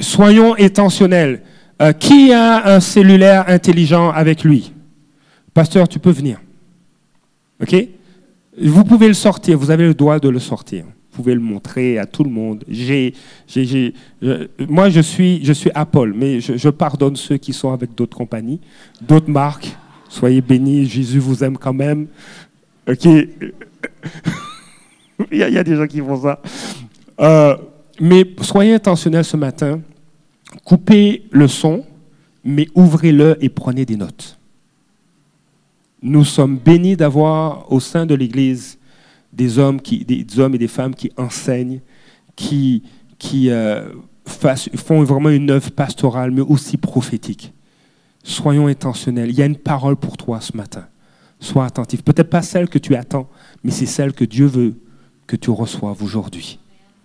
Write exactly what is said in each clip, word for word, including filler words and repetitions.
soyons intentionnels. Euh, qui a un cellulaire intelligent avec lui? Pasteur, tu peux venir. OK? Vous pouvez le sortir, vous avez le droit de le sortir. Vous pouvez le montrer à tout le monde. J'ai, j'ai, j'ai, je, moi, je suis, je suis Apple, mais je, je pardonne ceux qui sont avec d'autres compagnies, d'autres marques. Soyez bénis, Jésus vous aime quand même. OK? il, y a, il y a des gens qui font ça. Euh, mais soyez intentionnels ce matin. Coupez le son, mais ouvrez-le et prenez des notes. Nous sommes bénis d'avoir au sein de l'Église des hommes, qui, des hommes et des femmes qui enseignent, qui, qui euh, fassent, font vraiment une œuvre pastorale, mais aussi prophétique. Soyons intentionnels. Il y a une parole pour toi ce matin. Sois attentif. Peut-être pas celle que tu attends, mais c'est celle que Dieu veut que tu reçoives aujourd'hui.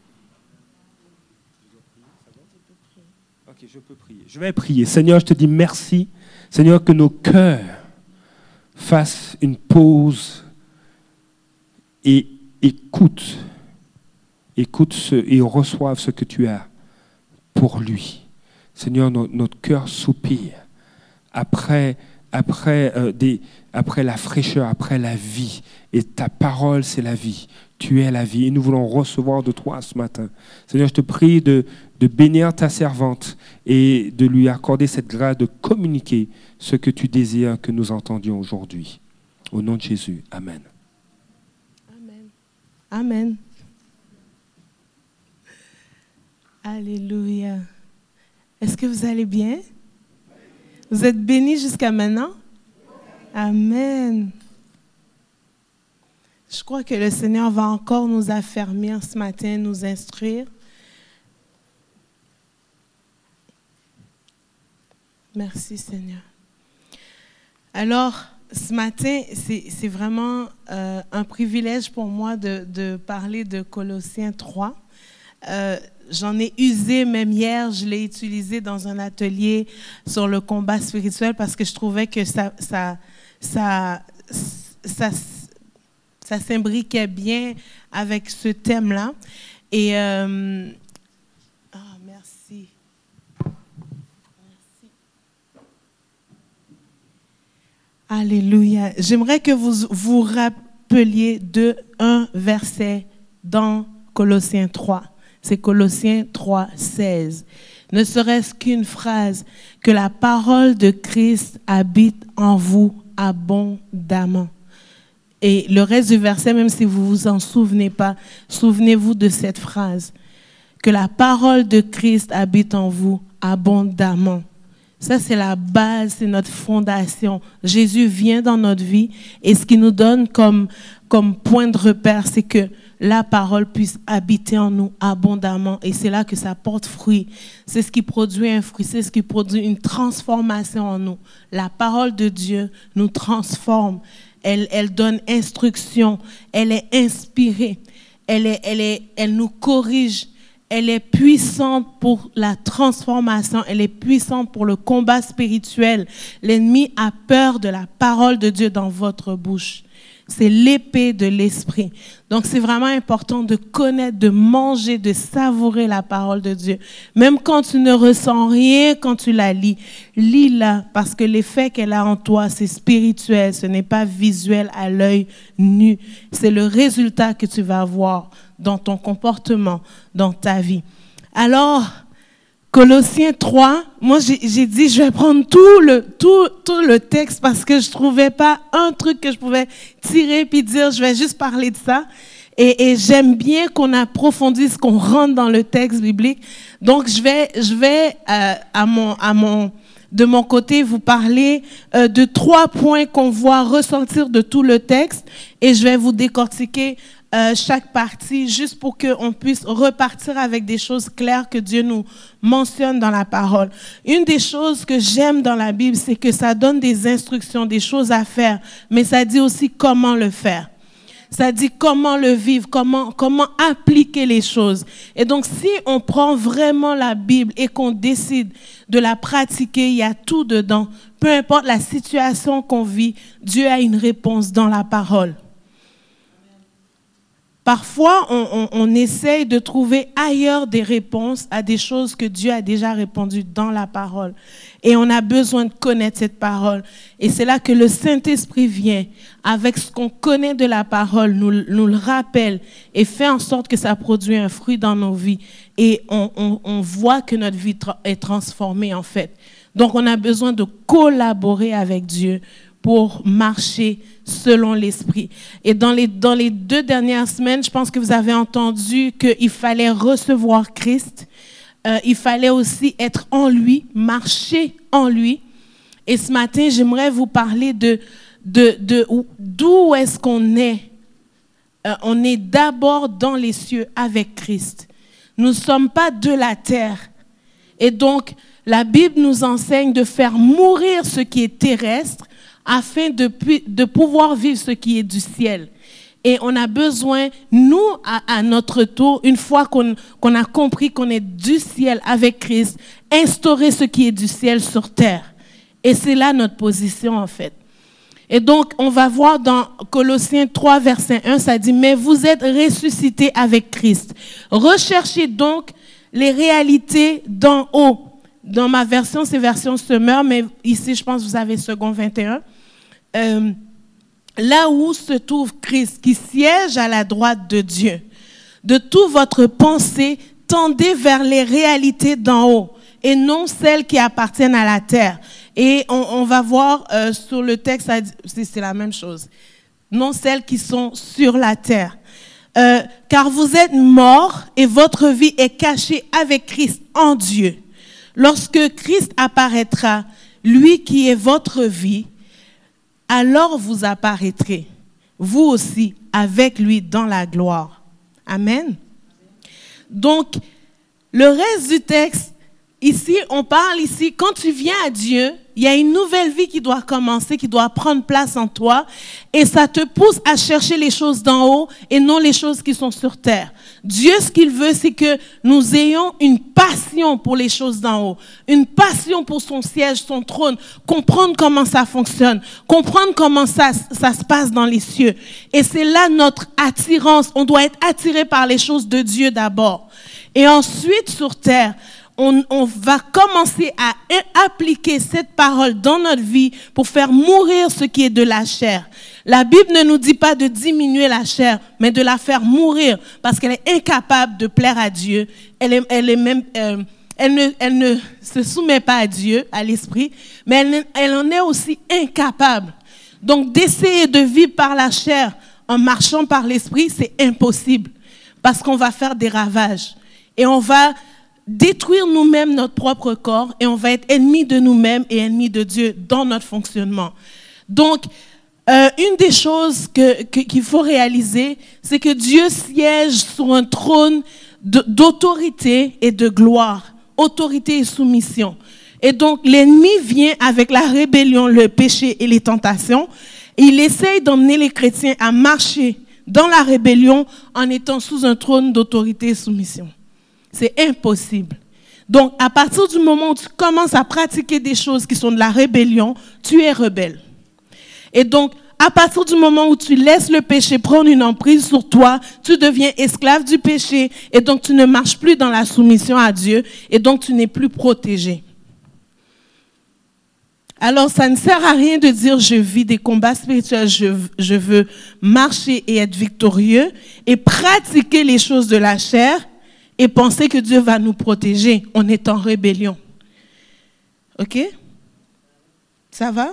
Ok, je peux prier. Je vais prier. Seigneur, je te dis merci. Seigneur, que nos cœurs fassent une pause et écoute, écoute ce, et reçoive ce que tu as pour lui. Seigneur, no, notre cœur soupire après, après, euh, des, après la fraîcheur, après la vie. Et ta parole, c'est la vie. Tu es la vie. Et nous voulons recevoir de toi ce matin. Seigneur, je te prie de, de bénir ta servante et de lui accorder cette grâce de communiquer ce que tu désires que nous entendions aujourd'hui. Au nom de Jésus. Amen. Amen. Alléluia. Est-ce que vous allez bien? Vous êtes bénis jusqu'à maintenant? Amen. Je crois que le Seigneur va encore nous affermir ce matin, nous instruire. Merci Seigneur. Alors, ce matin, c'est, c'est vraiment euh, un privilège pour moi de, de parler de Colossiens trois. Euh, j'en ai usé, même hier, je l'ai utilisé dans un atelier sur le combat spirituel parce que je trouvais que ça, ça, ça, ça, ça s'imbriquait bien avec ce thème-là. Et... Euh, oh, merci. Alléluia. J'aimerais que vous vous rappeliez de un verset dans Colossiens trois. C'est Colossiens trois, seize. Ne serait-ce qu'une phrase, que la parole de Christ habite en vous abondamment. Et le reste du verset, même si vous ne vous en souvenez pas, souvenez-vous de cette phrase. Que la parole de Christ habite en vous abondamment. Ça, c'est la base, c'est notre fondation. Jésus vient dans notre vie et ce qui nous donne comme, comme point de repère, c'est que la parole puisse habiter en nous abondamment. Et c'est là que ça porte fruit. C'est ce qui produit un fruit, c'est ce qui produit une transformation en nous. La parole de Dieu nous transforme. Elle, elle donne instruction. Elle est inspirée. Elle, est, elle, est, elle nous corrige. Elle est puissante pour la transformation. Elle est puissante pour le combat spirituel. L'ennemi a peur de la parole de Dieu dans votre bouche. C'est l'épée de l'esprit. Donc, c'est vraiment important de connaître, de manger, de savourer la parole de Dieu. Même quand tu ne ressens rien, quand tu la lis, lis-la parce que l'effet qu'elle a en toi, c'est spirituel. Ce n'est pas visuel à l'œil nu. C'est le résultat que tu vas avoir dans ton comportement, dans ta vie. Alors, Colossiens trois, moi j'ai, j'ai dit je vais prendre tout le, tout, tout le texte parce que je ne trouvais pas un truc que je pouvais tirer puis dire je vais juste parler de ça. Et, et j'aime bien qu'on approfondisse, qu'on rentre dans le texte biblique. Donc je vais, je vais euh, à mon, à mon, de mon côté vous parler euh, de trois points qu'on voit ressortir de tout le texte et je vais vous décortiquer Euh, chaque partie, juste pour qu'on puisse repartir avec des choses claires que Dieu nous mentionne dans la parole. Une des choses que j'aime dans la Bible, c'est que ça donne des instructions, des choses à faire, mais ça dit aussi comment le faire. Ça dit comment le vivre, comment, comment appliquer les choses. Et donc, si on prend vraiment la Bible et qu'on décide de la pratiquer, il y a tout dedans. Peu importe la situation qu'on vit, Dieu a une réponse dans la parole. Parfois, on, on, on essaye de trouver ailleurs des réponses à des choses que Dieu a déjà répondues dans la parole. Et on a besoin de connaître cette parole. Et c'est là que le Saint-Esprit vient, avec ce qu'on connaît de la parole, nous, nous le rappelle et fait en sorte que ça produit un fruit dans nos vies. Et on, on, on voit que notre vie tra- est transformée, en fait. Donc, on a besoin de collaborer avec Dieu pour marcher selon l'Esprit. Et dans les, dans les deux dernières semaines, je pense que vous avez entendu qu'il fallait recevoir Christ. Euh, il fallait aussi être en lui, marcher en lui. Et ce matin, j'aimerais vous parler de, de, de, d'où est-ce qu'on est. Euh, on est d'abord dans les cieux avec Christ. Nous ne sommes pas de la terre. Et donc, la Bible nous enseigne de faire mourir ce qui est terrestre afin de, de pouvoir vivre ce qui est du ciel. Et on a besoin, nous, à, à notre tour, une fois qu'on, qu'on a compris qu'on est du ciel avec Christ, instaurer ce qui est du ciel sur terre. Et c'est là notre position, en fait. Et donc, on va voir dans Colossiens trois, verset un, ça dit « Mais vous êtes ressuscités avec Christ. Recherchez donc les réalités d'en haut. » Dans ma version, c'est version Semeur, mais ici, je pense que vous avez second vingt et un. Euh, là où se trouve Christ, qui siège à la droite de Dieu. De toute votre pensée, tendez vers les réalités d'en haut et non celles qui appartiennent à la terre. Et on, on va voir euh, sur le texte, c'est, c'est la même chose. Non celles qui sont sur la terre. Euh, car vous êtes morts et votre vie est cachée avec Christ en Dieu. Lorsque Christ apparaîtra, lui qui est votre vie, alors vous apparaîtrez, vous aussi, avec lui dans la gloire. Amen. Donc, le reste du texte, ici, on parle ici, quand tu viens à Dieu, il y a une nouvelle vie qui doit commencer, qui doit prendre place en toi, et ça te pousse à chercher les choses d'en haut et non les choses qui sont sur terre. Dieu, ce qu'il veut, c'est que nous ayons une passion pour les choses d'en haut, une passion pour son siège, son trône, comprendre comment ça fonctionne, comprendre comment ça, ça se passe dans les cieux. Et c'est là notre attirance. On doit être attiré par les choses de Dieu d'abord. Et ensuite, sur terre, On, on va commencer à appliquer cette parole dans notre vie pour faire mourir ce qui est de la chair. La Bible ne nous dit pas de diminuer la chair, mais de la faire mourir parce qu'elle est incapable de plaire à Dieu. Elle est, elle est même, euh, elle ne, elle ne se soumet pas à Dieu, à l'esprit, mais elle, elle en est aussi incapable. Donc, d'essayer de vivre par la chair en marchant par l'esprit, c'est impossible parce qu'on va faire des ravages et on va détruire nous-mêmes notre propre corps et on va être ennemis de nous-mêmes et ennemis de Dieu dans notre fonctionnement. Donc, euh, une des choses que, que, qu'il faut réaliser, c'est que Dieu siège sur un trône de, d'autorité et de gloire, autorité et soumission. Et donc, l'ennemi vient avec la rébellion, le péché et les tentations. Et il essaye d'emmener les chrétiens à marcher dans la rébellion en étant sous un trône d'autorité et soumission. C'est impossible. Donc, à partir du moment où tu commences à pratiquer des choses qui sont de la rébellion, tu es rebelle. Et donc, à partir du moment où tu laisses le péché prendre une emprise sur toi, tu deviens esclave du péché et donc tu ne marches plus dans la soumission à Dieu et donc tu n'es plus protégé. Alors, ça ne sert à rien de dire je vis des combats spirituels, je, je veux marcher et être victorieux et pratiquer les choses de la chair et penser que Dieu va nous protéger. On est en rébellion. OK? Ça va?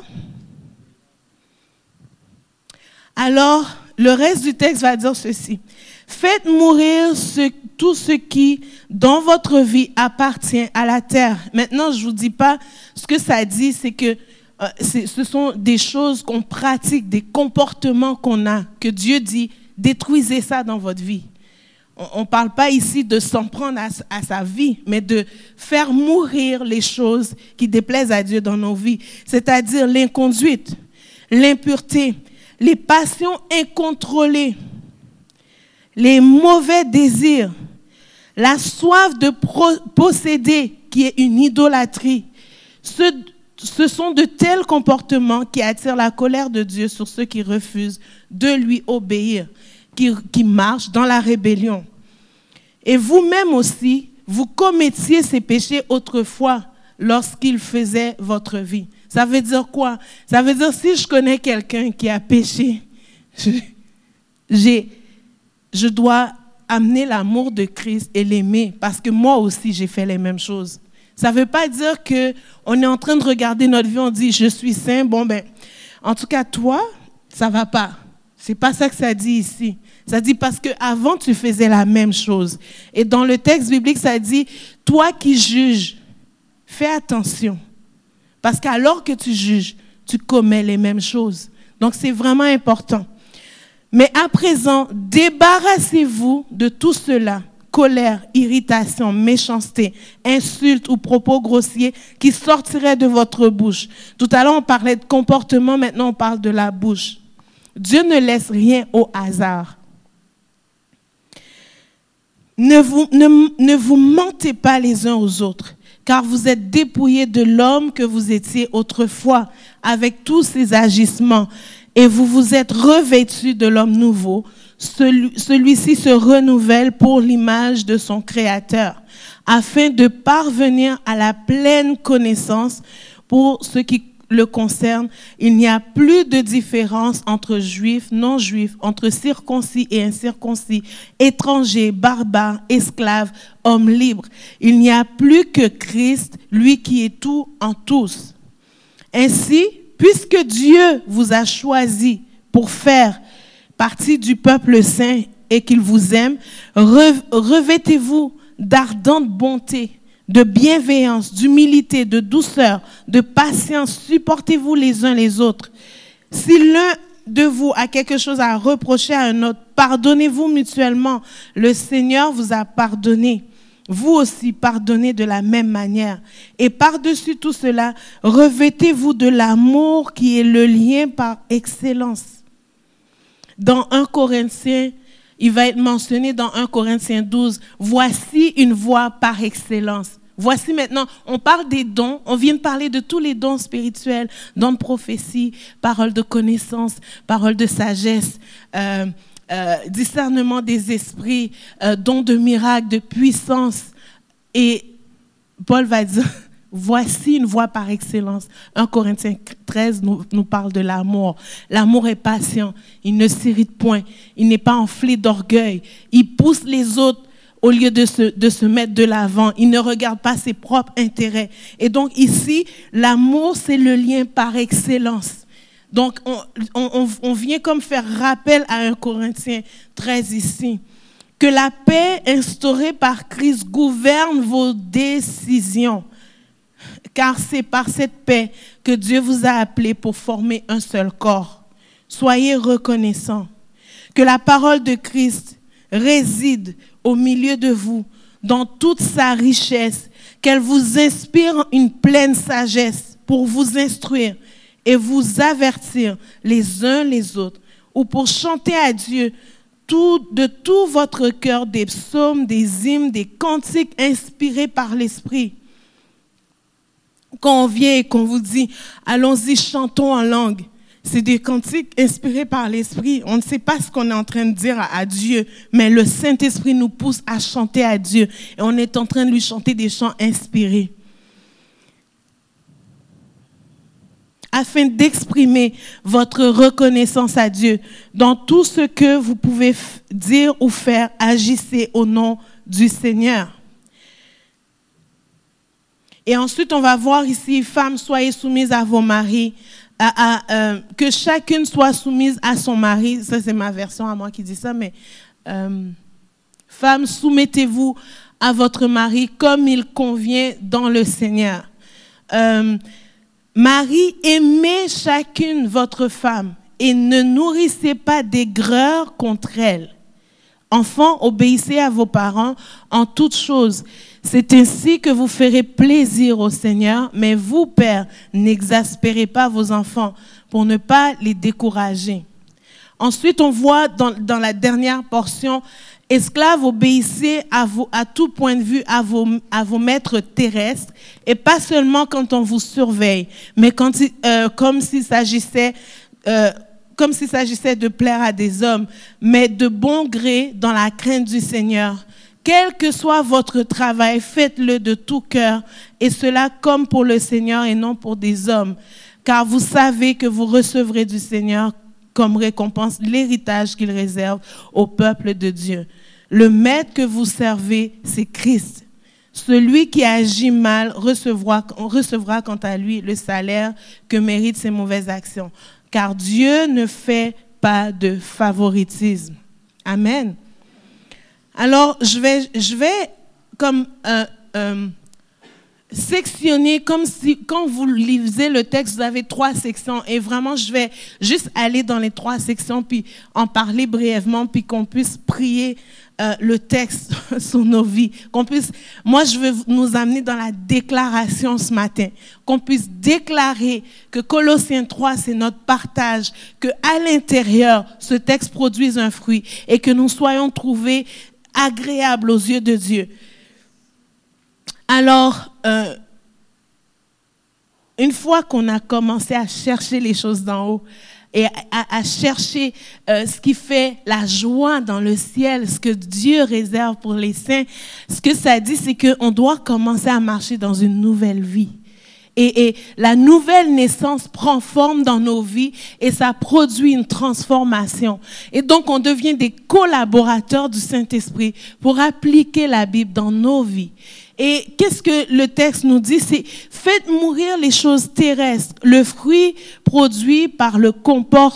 Alors, le reste du texte va dire ceci. Faites mourir ce, tout ce qui, dans votre vie, appartient à la terre. Maintenant, je ne vous dis pas ce que ça dit, c'est que euh, c'est, ce sont des choses qu'on pratique, des comportements qu'on a, que Dieu dit, détruisez ça dans votre vie. On ne parle pas ici de s'en prendre à, à sa vie, mais de faire mourir les choses qui déplaisent à Dieu dans nos vies, c'est-à-dire l'inconduite, l'impureté, les passions incontrôlées, les mauvais désirs, la soif de pro- posséder qui est une idolâtrie. Ce, ce sont de tels comportements qui attirent la colère de Dieu sur ceux qui refusent de lui obéir. qui, qui marchent dans la rébellion. Et vous-même aussi, vous commettiez ces péchés autrefois lorsqu'ils faisaient votre vie. Ça veut dire quoi? Ça veut dire si je connais quelqu'un qui a péché, je, j'ai, je dois amener l'amour de Christ et l'aimer parce que moi aussi j'ai fait les mêmes choses. Ça ne veut pas dire qu'on est en train de regarder notre vie, on dit je suis saint, bon ben, en tout cas toi, ça ne va pas. Ce n'est pas ça que ça dit ici. Ça dit parce qu'avant tu faisais la même chose. Et dans le texte biblique, ça dit, toi qui juges, fais attention. Parce qu'alors que tu juges, tu commets les mêmes choses. Donc c'est vraiment important. Mais à présent, débarrassez-vous de tout cela, colère, irritation, méchanceté, insultes ou propos grossiers qui sortiraient de votre bouche. Tout à l'heure, on parlait de comportement, maintenant on parle de la bouche. Dieu ne laisse rien au hasard. Ne vous, ne, ne vous mentez pas les uns aux autres, car vous êtes dépouillés de l'homme que vous étiez autrefois, avec tous ses agissements. Et vous vous êtes revêtus de l'homme nouveau. Celui, celui-ci se renouvelle pour l'image de son Créateur, afin de parvenir à la pleine connaissance. Pour ce qui le concerne, il n'y a plus de différence entre juifs, non-juifs, entre circoncis et incirconcis, étrangers, barbares, esclaves, hommes libres. Il n'y a plus que Christ, lui qui est tout en tous. Ainsi, puisque Dieu vous a choisi pour faire partie du peuple saint et qu'il vous aime, revêtez-vous d'ardente bonté, de bienveillance, d'humilité, de douceur, de patience. Supportez-vous les uns les autres. Si l'un de vous a quelque chose à reprocher à un autre, pardonnez-vous mutuellement. Le Seigneur vous a pardonné. Vous aussi, pardonnez de la même manière. Et par-dessus tout cela, revêtez-vous de l'amour qui est le lien par excellence. Dans un Corinthiens, il va être mentionné dans un Corinthiens douze, voici une voie par excellence. Voici maintenant, on parle des dons, on vient de parler de tous les dons spirituels, dons de prophétie, parole de connaissance, parole de sagesse, euh, Euh, discernement des esprits, euh, dons de miracles, de puissance. Et Paul va dire, voici une voie par excellence. un Corinthiens treize nous, nous parle de l'amour. L'amour est patient, il ne s'irrite point, il n'est pas enflé d'orgueil, il pousse les autres au lieu de se, de se mettre de l'avant, il ne regarde pas ses propres intérêts. Et donc ici, l'amour, c'est le lien par excellence. Donc, on, on, on vient comme faire rappel à un Corinthiens treize ici. Que la paix instaurée par Christ gouverne vos décisions. Car c'est par cette paix que Dieu vous a appelés pour former un seul corps. Soyez reconnaissants. Que la parole de Christ réside au milieu de vous, dans toute sa richesse. Qu'elle vous inspire une pleine sagesse pour vous instruire et vous avertir les uns les autres, ou pour chanter à Dieu tout, de tout votre cœur des psaumes, des hymnes, des cantiques inspirés par l'Esprit. Quand on vient et qu'on vous dit, allons-y, chantons en langue, c'est des cantiques inspirés par l'Esprit. On ne sait pas ce qu'on est en train de dire à, à Dieu, mais le Saint-Esprit nous pousse à chanter à Dieu, et on est en train de lui chanter des chants inspirés. Afin d'exprimer votre reconnaissance à Dieu. Dans tout ce que vous pouvez f- dire ou faire, agissez au nom du Seigneur. Et ensuite, on va voir ici, femmes, soyez soumises à vos maris, à, à, euh, que chacune soit soumise à son mari. Ça, c'est ma version à moi qui dit ça, mais euh, femmes, soumettez-vous à votre mari comme il convient dans le Seigneur. Euh, Marie, aimez chacune votre femme et ne nourrissez pas d'aigreur contre elle. Enfants, obéissez à vos parents en toutes choses. C'est ainsi que vous ferez plaisir au Seigneur, mais vous, pères, n'exaspérez pas vos enfants pour ne pas les décourager. Ensuite, on voit dans, dans la dernière portion, esclaves, obéissez à, vos, à tout point de vue à vos, à vos maîtres terrestres, et pas seulement quand on vous surveille, mais quand, euh, comme s'il s'agissait euh, comme s'il s'agissait de plaire à des hommes, mais de bon gré dans la crainte du Seigneur. Quel que soit votre travail, faites-le de tout cœur, et cela comme pour le Seigneur et non pour des hommes, car vous savez que vous recevrez du Seigneur comme récompense l'héritage qu'il réserve au peuple de Dieu. Le maître que vous servez, c'est Christ. Celui qui agit mal recevra, recevra quant à lui le salaire que méritent ses mauvaises actions, car Dieu ne fait pas de favoritisme. Amen. Alors, je vais, je vais comme euh, euh, sectionner, comme si, quand vous lisez le texte, vous avez trois sections. Et vraiment, je vais juste aller dans les trois sections, puis en parler brièvement, puis qu'on puisse prier euh, le texte sur nos vies. Qu'on puisse, moi, je veux nous amener dans la déclaration ce matin. Qu'on puisse déclarer que Colossiens trois, c'est notre partage, qu'à l'intérieur, ce texte produise un fruit et que nous soyons trouvés agréable aux yeux de Dieu. Alors, euh, une fois qu'on a commencé à chercher les choses d'en haut et à, à chercher euh, ce qui fait la joie dans le ciel, ce que Dieu réserve pour les saints, ce que ça dit, c'est qu'on doit commencer à marcher dans une nouvelle vie. Et, et la nouvelle naissance prend forme dans nos vies et ça produit une transformation. Et donc, on devient des collaborateurs du Saint-Esprit pour appliquer la Bible dans nos vies. Et qu'est-ce que le texte nous dit? C'est « Faites mourir les choses terrestres, le fruit produit par le comportement. »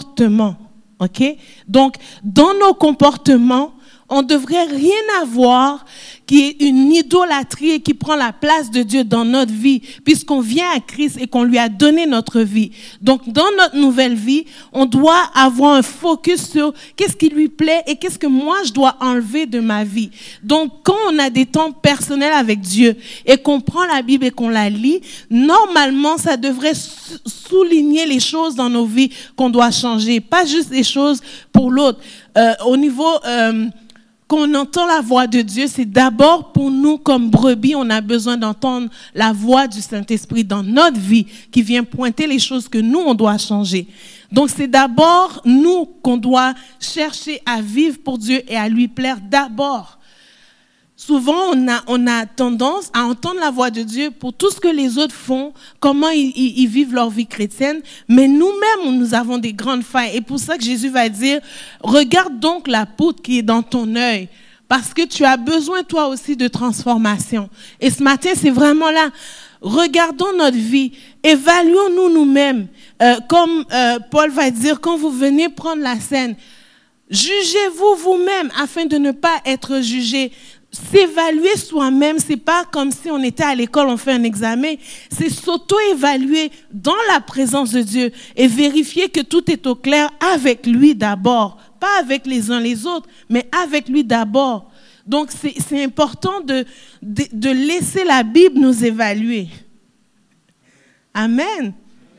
OK? Donc, dans nos comportements, on ne devrait rien avoir qui est une idolâtrie et qui prend la place de Dieu dans notre vie, puisqu'on vient à Christ et qu'on lui a donné notre vie. Donc, dans notre nouvelle vie, on doit avoir un focus sur qu'est-ce qui lui plaît et qu'est-ce que moi, je dois enlever de ma vie. Donc, quand on a des temps personnels avec Dieu et qu'on prend la Bible et qu'on la lit, normalement, ça devrait souligner les choses dans nos vies qu'on doit changer, pas juste les choses pour l'autre. Euh, au niveau... Euh, Quand on entend la voix de Dieu, c'est d'abord pour nous comme brebis, on a besoin d'entendre la voix du Saint-Esprit dans notre vie qui vient pointer les choses que nous, on doit changer. Donc c'est d'abord nous qu'on doit chercher à vivre pour Dieu et à lui plaire d'abord. Souvent, on a, on a tendance à entendre la voix de Dieu pour tout ce que les autres font, comment ils, ils, ils vivent leur vie chrétienne, mais nous-mêmes, nous avons des grandes failles. Et pour ça que Jésus va dire, regarde donc la poutre qui est dans ton œil, parce que tu as besoin toi aussi de transformation. Et ce matin, c'est vraiment là. Regardons notre vie, évaluons-nous nous-mêmes. Euh, comme euh, Paul va dire, quand vous venez prendre la scène, jugez-vous vous-même afin de ne pas être jugés. S'évaluer soi-même, c'est pas comme si on était à l'école, on fait un examen. C'est s'auto-évaluer dans la présence de Dieu et vérifier que tout est au clair avec lui d'abord. Pas avec les uns les autres, mais avec lui d'abord. Donc, c'est, c'est important de, de, de laisser la Bible nous évaluer. Amen.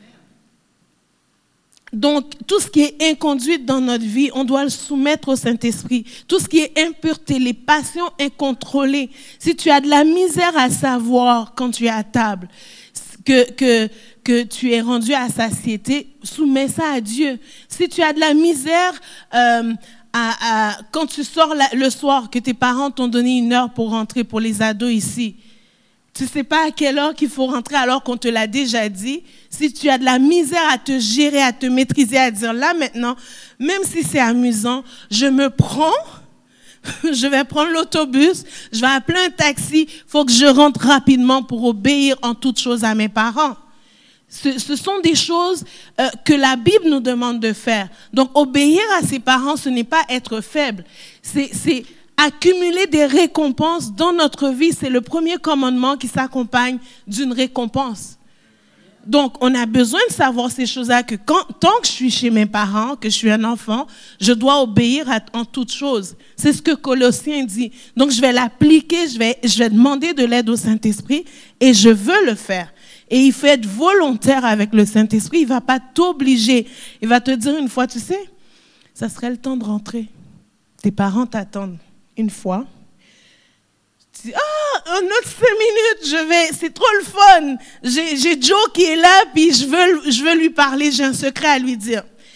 Donc, tout ce qui est inconduite dans notre vie, on doit le soumettre au Saint-Esprit. Tout ce qui est impureté, les passions incontrôlées. Si tu as de la misère à savoir quand tu es à table, que, que, que tu es rendu à satiété, soumets ça à Dieu. Si tu as de la misère euh, à, à, quand tu sors la, le soir, que tes parents t'ont donné une heure pour rentrer, pour les ados ici, tu ne sais pas à quelle heure qu'il faut rentrer alors qu'on te l'a déjà dit. Si tu as de la misère à te gérer, à te maîtriser, à dire là maintenant, même si c'est amusant, je me prends, je vais prendre l'autobus, je vais appeler un taxi, il faut que je rentre rapidement pour obéir en toutes choses à mes parents. Ce, ce sont des choses euh, que la Bible nous demande de faire. Donc obéir à ses parents, ce n'est pas être faible, c'est... c'est accumuler des récompenses dans notre vie, c'est le premier commandement qui s'accompagne d'une récompense. Donc, on a besoin de savoir ces choses-là, que quand, tant que je suis chez mes parents, que je suis un enfant, je dois obéir à, en toutes choses. C'est ce que Colossiens dit. Donc, je vais l'appliquer, je vais, je vais demander de l'aide au Saint-Esprit et je veux le faire. Et il faut être volontaire avec le Saint-Esprit. Il ne va pas t'obliger. Il va te dire une fois, tu sais, ça serait le temps de rentrer. Tes parents t'attendent. Une fois, tu dis, ah, un autre cinq minutes, je vais, c'est trop le fun. J'ai, j'ai Joe qui est là, puis je veux, je veux lui parler, j'ai un secret à lui dire.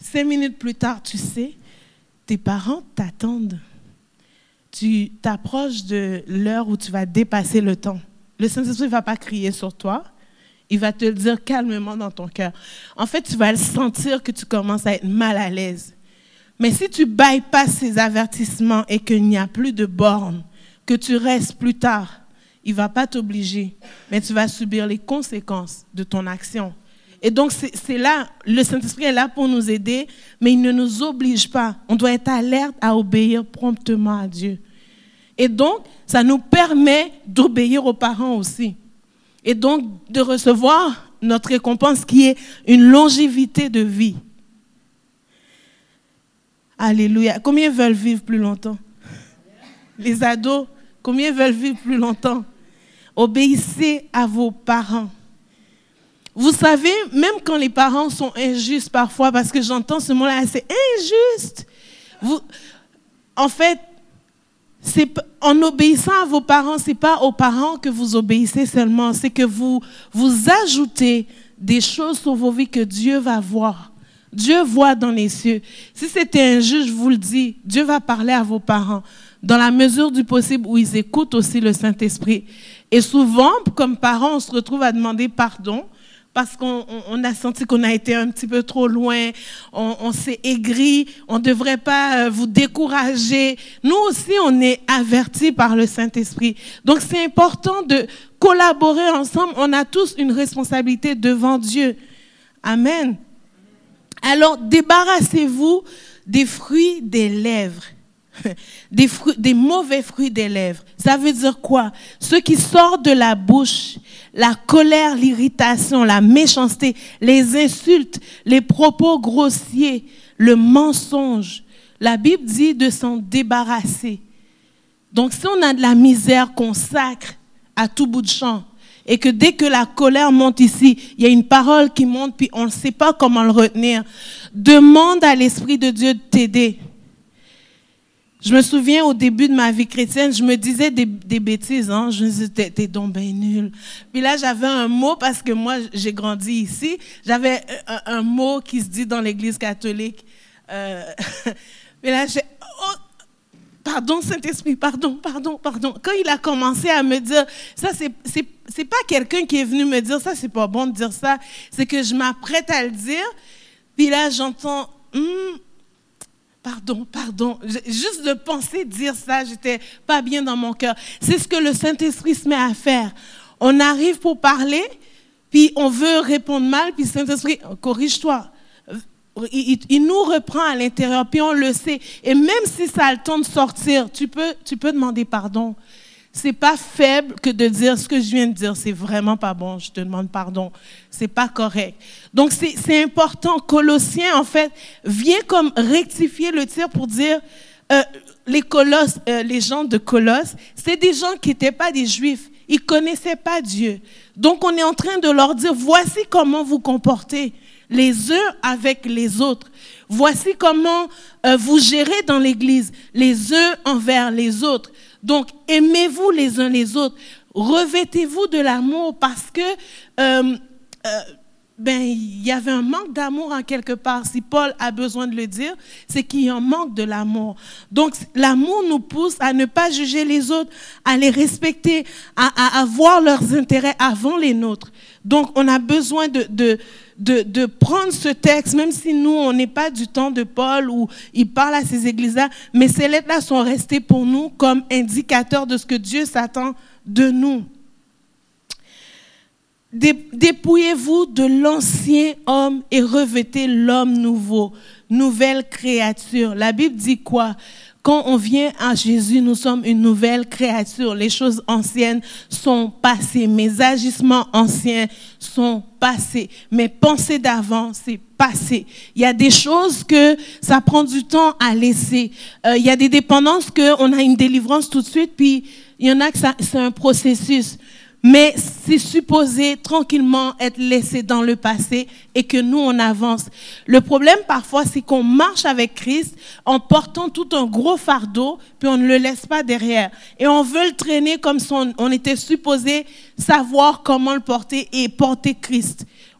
cinq minutes plus tard, tu sais, tes parents t'attendent. Tu t'approches de l'heure où tu vas dépasser le temps. Le Saint-Esprit ne va pas crier sur toi. Il va te le dire calmement dans ton cœur. En fait, tu vas le sentir que tu commences à être mal à l'aise. Mais si tu bypasses ces avertissements et qu'il n'y a plus de bornes, que tu restes plus tard, il ne va pas t'obliger, mais tu vas subir les conséquences de ton action. Et donc, c'est, c'est là, le Saint-Esprit est là pour nous aider, mais il ne nous oblige pas. On doit être alerte à obéir promptement à Dieu. Et donc, ça nous permet d'obéir aux parents aussi. Et donc, de recevoir notre récompense qui est une longévité de vie. Alléluia. Combien veulent vivre plus longtemps? Les ados, combien veulent vivre plus longtemps? Obéissez à vos parents. Vous savez, même quand les parents sont injustes parfois, parce que j'entends ce mot-là, c'est injuste. Vous, en fait, c'est, en obéissant à vos parents, ce n'est pas aux parents que vous obéissez seulement, c'est que vous, vous ajoutez des choses sur vos vies que Dieu va voir. Dieu voit dans les cieux. Si c'était injuste, je vous le dis, Dieu va parler à vos parents dans la mesure du possible où ils écoutent aussi le Saint-Esprit. Et souvent, comme parents, on se retrouve à demander pardon parce qu'on on, on a senti qu'on a été un petit peu trop loin, on, on s'est aigri, on ne devrait pas vous décourager. Nous aussi, on est avertis par le Saint-Esprit. Donc, c'est important de collaborer ensemble. On a tous une responsabilité devant Dieu. Amen. Alors, débarrassez-vous des fruits des lèvres. Des, fruits, des mauvais fruits des lèvres. Ça veut dire quoi? Ce qui sort de la bouche, la colère, l'irritation, la méchanceté, les insultes, les propos grossiers, le mensonge. La Bible dit de s'en débarrasser. Donc, si on a de la misère qu'on sacre à tout bout de champ, et que dès que la colère monte ici, il y a une parole qui monte, puis on ne sait pas comment le retenir, demande à l'Esprit de Dieu de t'aider. Je me souviens au début de ma vie chrétienne, je me disais des, des bêtises. Hein? Je me disais, t'es, t'es donc ben nul. Puis là, j'avais un mot, parce que moi, j'ai grandi ici. J'avais un, un mot qui se dit dans l'Église catholique. Euh, puis là, j'ai... Oh, pardon, Saint-Esprit, pardon, pardon, pardon. Quand il a commencé à me dire, ça, c'est, c'est, c'est pas quelqu'un qui est venu me dire, ça, c'est pas bon de dire ça. C'est que je m'apprête à le dire. Puis là, j'entends... Hum, Pardon, pardon. Juste de penser dire ça, j'étais pas bien dans mon cœur. C'est ce que le Saint-Esprit se met à faire. On arrive pour parler, puis on veut répondre mal, puis le Saint-Esprit, corrige-toi. Il, il, il nous reprend à l'intérieur, puis on le sait. Et même si ça a le temps de sortir, tu peux, tu peux demander pardon. C'est pas faible que de dire ce que je viens de dire, c'est vraiment pas bon, je te demande pardon, c'est pas correct. Donc c'est, c'est important. Colossiens, en fait, vient comme rectifier le tir pour dire, euh, les Colosses, euh, les gens de Colosse, c'est des gens qui n'étaient pas des Juifs, ils connaissaient pas Dieu. Donc on est en train de leur dire, voici comment vous comportez les uns avec les autres. Voici comment euh, vous gérez dans l'Église, les uns envers les autres. Donc, aimez-vous les uns les autres. Revêtez-vous de l'amour parce que euh, euh, ben, il y avait un manque d'amour en quelque part. Si Paul a besoin de le dire, c'est qu'il y a un manque de l'amour. Donc, l'amour nous pousse à ne pas juger les autres, à les respecter, à, à, à voir leurs intérêts avant les nôtres. Donc, on a besoin de... de De, de prendre ce texte, même si nous, on n'est pas du temps de Paul où il parle à ces églises-là, mais ces lettres-là sont restées pour nous comme indicateurs de ce que Dieu s'attend de nous. Dépouillez-vous de l'ancien homme et revêtez l'homme nouveau, nouvelle créature. La Bible dit quoi? Quand on vient à Jésus, nous sommes une nouvelle créature. Les choses anciennes sont passées. Mes agissements anciens sont passés. Mes pensées d'avant, c'est passé. Il y a des choses que ça prend du temps à laisser. Euh, il y a des dépendances qu'on a une délivrance tout de suite, puis il y en a que ça, c'est un processus. Mais c'est supposé tranquillement être laissé dans le passé et que nous, on avance. Le problème, parfois, c'est qu'on marche avec Christ en portant tout un gros fardeau, puis on ne le laisse pas derrière. Et on veut le traîner comme si on, on était supposé savoir comment le porter et porter Christ.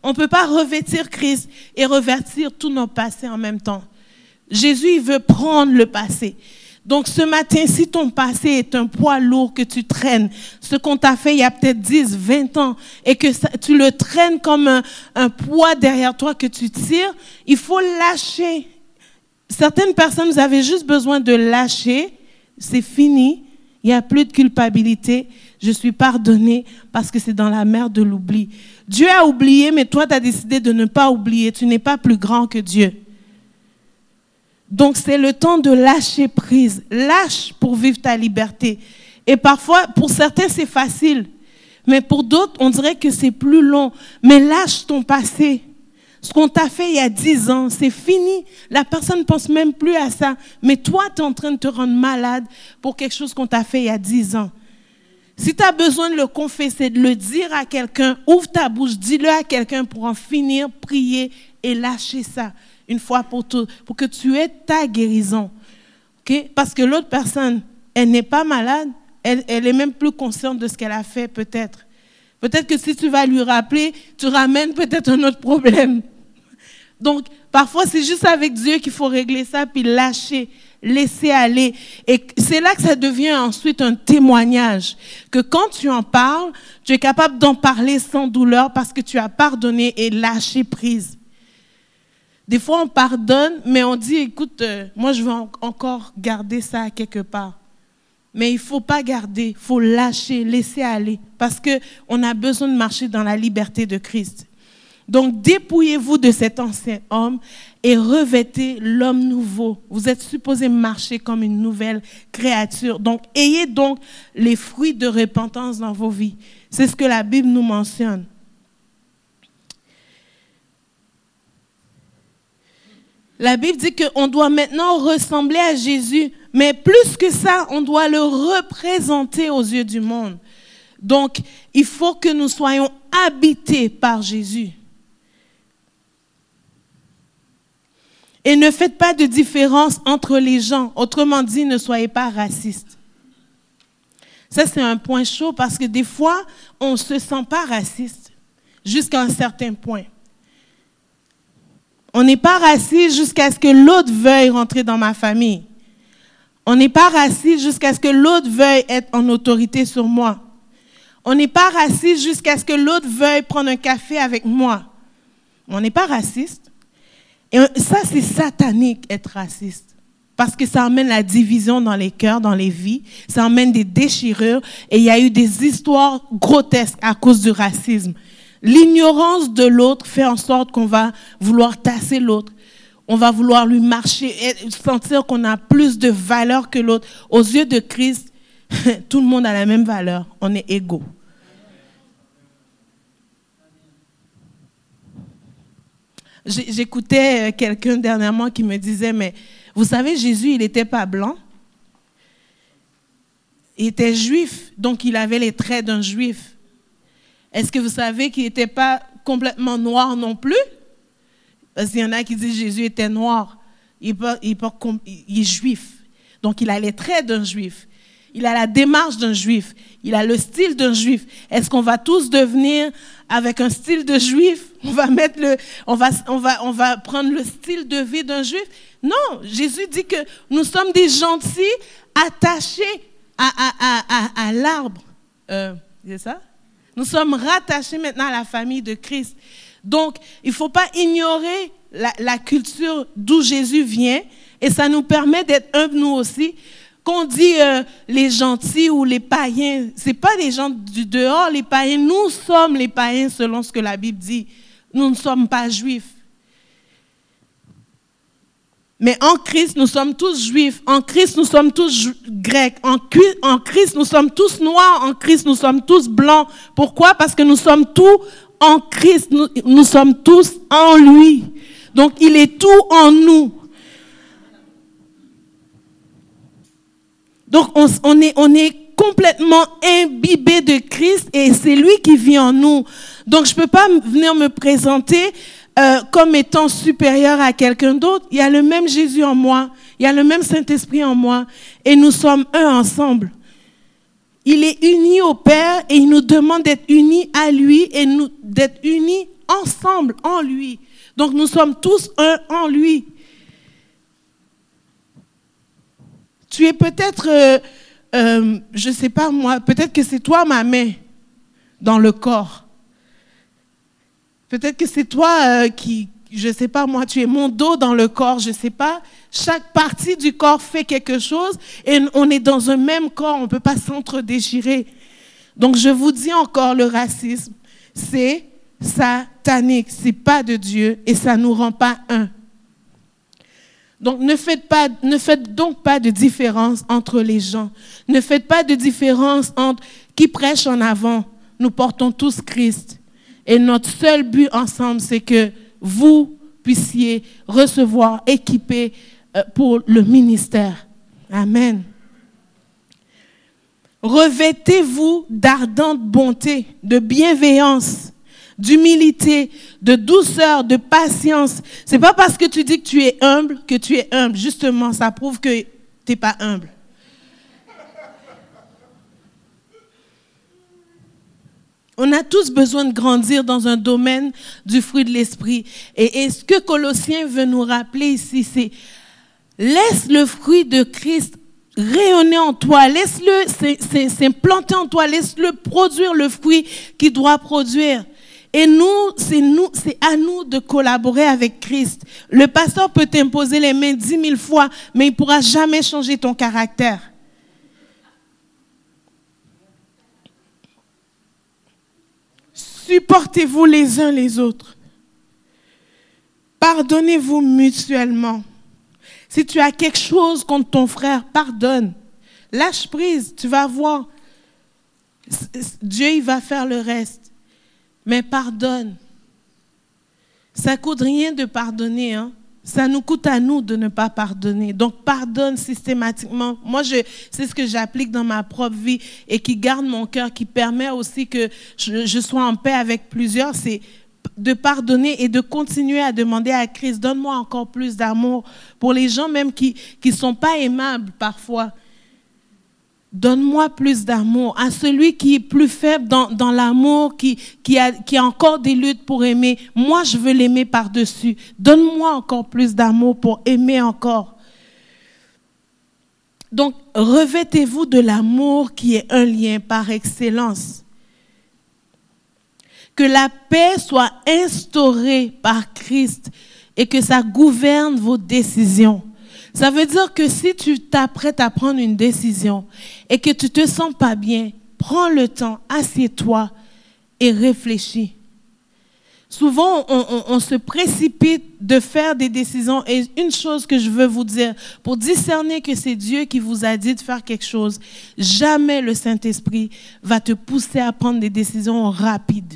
On ne peut pas revêtir Christ et revêtir tous nos passés en même temps. Jésus, il veut prendre le passé. Donc ce matin, si ton passé est un poids lourd que tu traînes, ce qu'on t'a fait il y a peut-être dix, vingt ans, et que ça, tu le traînes comme un, un poids derrière toi que tu tires, il faut lâcher. Certaines personnes, vous avez juste besoin de lâcher, c'est fini, il n'y a plus de culpabilité, je suis pardonné parce que c'est dans la mer de l'oubli. Dieu a oublié, mais toi, tu as décidé de ne pas oublier, tu n'es pas plus grand que Dieu. Donc, c'est le temps de lâcher prise. Lâche pour vivre ta liberté. Et parfois, pour certains, c'est facile. Mais pour d'autres, on dirait que c'est plus long. Mais lâche ton passé. Ce qu'on t'a fait il y a dix ans, c'est fini. La personne ne pense même plus à ça. Mais toi, tu es en train de te rendre malade pour quelque chose qu'on t'a fait il y a dix ans. Si tu as besoin de le confesser, de le dire à quelqu'un, ouvre ta bouche, dis-le à quelqu'un pour en finir, prier et lâcher ça. Une fois pour toutes, pour que tu aies ta guérison. Okay? Parce que l'autre personne, elle n'est pas malade, elle, elle est même plus consciente de ce qu'elle a fait peut-être. Peut-être que si tu vas lui rappeler, tu ramènes peut-être un autre problème. Donc, parfois, c'est juste avec Dieu qu'il faut régler ça, puis lâcher, laisser aller. Et c'est là que ça devient ensuite un témoignage. Que quand tu en parles, tu es capable d'en parler sans douleur parce que tu as pardonné et lâché prise. Des fois, on pardonne, mais on dit, écoute, euh, moi, je veux en- encore garder ça quelque part. Mais il ne faut pas garder, il faut lâcher, laisser aller, parce qu'on a besoin de marcher dans la liberté de Christ. Donc, dépouillez-vous de cet ancien homme et revêtez l'homme nouveau. Vous êtes supposé marcher comme une nouvelle créature. Donc, ayez donc les fruits de repentance dans vos vies. C'est ce que la Bible nous mentionne. La Bible dit qu'on doit maintenant ressembler à Jésus, mais plus que ça, on doit le représenter aux yeux du monde. Donc, il faut que nous soyons habités par Jésus. Et ne faites pas de différence entre les gens. Autrement dit, ne soyez pas racistes. Ça, c'est un point chaud parce que des fois, on ne se sent pas raciste jusqu'à un certain point. On n'est pas raciste jusqu'à ce que l'autre veuille rentrer dans ma famille. On n'est pas raciste jusqu'à ce que l'autre veuille être en autorité sur moi. On n'est pas raciste jusqu'à ce que l'autre veuille prendre un café avec moi. On n'est pas raciste. Et ça, c'est satanique, être raciste. Parce que ça emmène la division dans les cœurs, dans les vies. Ça emmène des déchirures. Et il y a eu des histoires grotesques à cause du racisme. L'ignorance de l'autre fait en sorte qu'on va vouloir tasser l'autre. On va vouloir lui marcher et sentir qu'on a plus de valeur que l'autre. Aux yeux de Christ, tout le monde a la même valeur. On est égaux. J'écoutais quelqu'un dernièrement qui me disait, mais vous savez, Jésus, il n'était pas blanc. Il était juif, donc il avait les traits d'un juif. Est-ce que vous savez qu'il n'était pas complètement noir non plus? Parce qu'il y en a qui disent que Jésus était noir. Il, peut, il, peut, il est juif. Donc il a les traits d'un juif. Il a la démarche d'un juif. Il a le style d'un juif. Est-ce qu'on va tous devenir avec un style de juif? On va, mettre le, on va, on va, on va prendre le style de vie d'un juif? Non, Jésus dit que nous sommes des gentils attachés à, à, à, à, à l'arbre. Euh, c'est ça? Nous sommes rattachés maintenant à la famille de Christ. Donc, il ne faut pas ignorer la, la culture d'où Jésus vient. Et ça nous permet d'être humbles nous aussi. Qu'on dit euh, les gentils ou les païens, ce n'est pas les gens du dehors, les païens. Nous sommes les païens selon ce que la Bible dit. Nous ne sommes pas juifs. Mais en Christ, nous sommes tous juifs. En Christ, nous sommes tous grecs. En, en Christ, nous sommes tous noirs. En Christ, nous sommes tous blancs. Pourquoi? Parce que nous sommes tous en Christ. Nous, nous sommes tous en lui. Donc, il est tout en nous. Donc, on, on, est, on est complètement imbibé de Christ et c'est lui qui vit en nous. Donc, je ne peux pas venir me présenter Euh, comme étant supérieur à quelqu'un d'autre. Il y a le même Jésus en moi, il y a le même Saint-Esprit en moi, et nous sommes un ensemble. Il est uni au Père et il nous demande d'être unis à lui et nous, d'être unis ensemble. ensemble en lui. Donc nous sommes tous un en lui. Tu es peut-être, euh, euh, je ne sais pas moi, peut-être que c'est toi ma main dans le corps. Peut-être que c'est toi euh, qui, je ne sais pas moi, tu es mon dos dans le corps, je ne sais pas. Chaque partie du corps fait quelque chose et on est dans un même corps, on ne peut pas s'entre-déchirer. Donc je vous dis encore, le racisme, c'est satanique, ce n'est pas de Dieu et ça ne nous rend pas un. Donc ne faites pas, ne faites donc pas de différence entre les gens. Ne faites pas de différence entre qui prêche en avant. Nous portons tous Christ. Et notre seul but ensemble, c'est que vous puissiez recevoir, équiper pour le ministère. Amen. Revêtez-vous d'ardente bonté, de bienveillance, d'humilité, de douceur, de patience. C'est pas parce que tu dis que tu es humble que tu es humble. Justement, ça prouve que tu n'es pas humble. On a tous besoin de grandir dans un domaine du fruit de l'esprit. Et, et ce que Colossiens veut nous rappeler ici, c'est laisse le fruit de Christ rayonner en toi, laisse-le s'implanter en toi, laisse-le produire le fruit qu'il doit produire. Et nous, c'est nous, c'est à nous de collaborer avec Christ. Le pasteur peut t'imposer les mains dix mille fois, mais il ne pourra jamais changer ton caractère. Supportez-vous les uns les autres. Pardonnez-vous mutuellement. Si tu as quelque chose contre ton frère, pardonne. Lâche prise, tu vas voir. Dieu, il va faire le reste. Mais pardonne. Ça ne coûte rien de pardonner. Hein? Ça nous coûte à nous de ne pas pardonner. Donc, pardonne systématiquement. Moi, je, c'est ce que j'applique dans ma propre vie et qui garde mon cœur, qui permet aussi que je, je sois en paix avec plusieurs. C'est de pardonner et de continuer à demander à Christ, donne-moi encore plus d'amour pour les gens même qui ne sont pas aimables parfois. Donne-moi plus d'amour à celui qui est plus faible dans, dans l'amour, qui, qui, a, qui a encore des luttes pour aimer. Moi, je veux l'aimer par-dessus. Donne-moi encore plus d'amour pour aimer encore. Donc, revêtez-vous de l'amour qui est un lien par excellence. Que la paix soit instaurée par Christ et que ça gouverne vos décisions. Ça veut dire que si tu t'apprêtes à prendre une décision et que tu ne te sens pas bien, prends le temps, assieds-toi et réfléchis. Souvent, on, on, on se précipite de faire des décisions. Et une chose que je veux vous dire, pour discerner que c'est Dieu qui vous a dit de faire quelque chose, jamais le Saint-Esprit va te pousser à prendre des décisions rapides.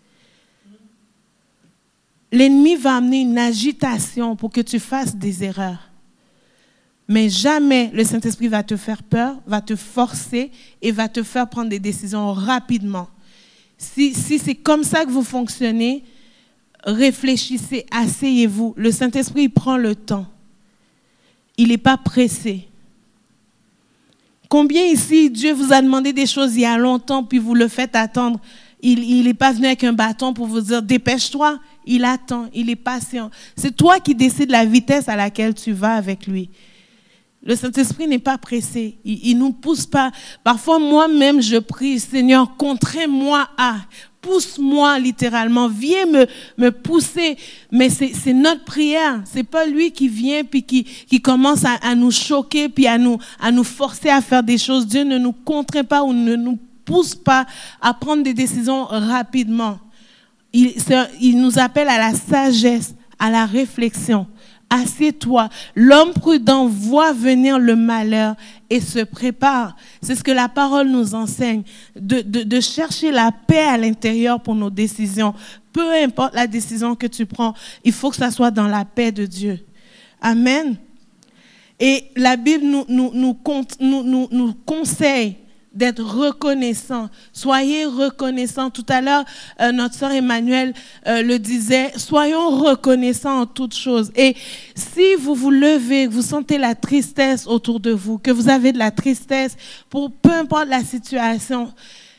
L'ennemi va amener une agitation pour que tu fasses des erreurs. Mais jamais le Saint-Esprit va te faire peur, va te forcer et va te faire prendre des décisions rapidement. Si, si c'est comme ça que vous fonctionnez, réfléchissez, asseyez-vous. Le Saint-Esprit, il prend le temps. Il n'est pas pressé. Combien ici, Dieu vous a demandé des choses il y a longtemps, puis vous le faites attendre? Il n'est pas venu avec un bâton pour vous dire « dépêche-toi ». Il attend, il est patient. C'est toi qui décides la vitesse à laquelle tu vas avec lui. Le Saint-Esprit n'est pas pressé. Il ne nous pousse pas. Parfois, moi-même, je prie, Seigneur, contrains-moi à, pousse-moi littéralement, viens me, me pousser. Mais c'est, c'est notre prière. Ce n'est pas lui qui vient puis qui, qui commence à, à nous choquer puis à nous, à nous forcer à faire des choses. Dieu ne nous contraint pas ou ne nous pousse pas à prendre des décisions rapidement. Il, il nous appelle à la sagesse, à la réflexion. Assieds-toi. L'homme prudent voit venir le malheur et se prépare. C'est ce que la parole nous enseigne, de, de, de chercher la paix à l'intérieur pour nos décisions. Peu importe la décision que tu prends, il faut que ça soit dans la paix de Dieu. Amen. Et la Bible nous, nous, nous, nous, nous, nous conseille d'être reconnaissant. Soyez reconnaissants. Tout à l'heure, euh, notre sœur Emmanuelle euh, le disait, soyons reconnaissants en toutes choses. Et si vous vous levez, vous sentez la tristesse autour de vous, que vous avez de la tristesse, pour peu importe la situation,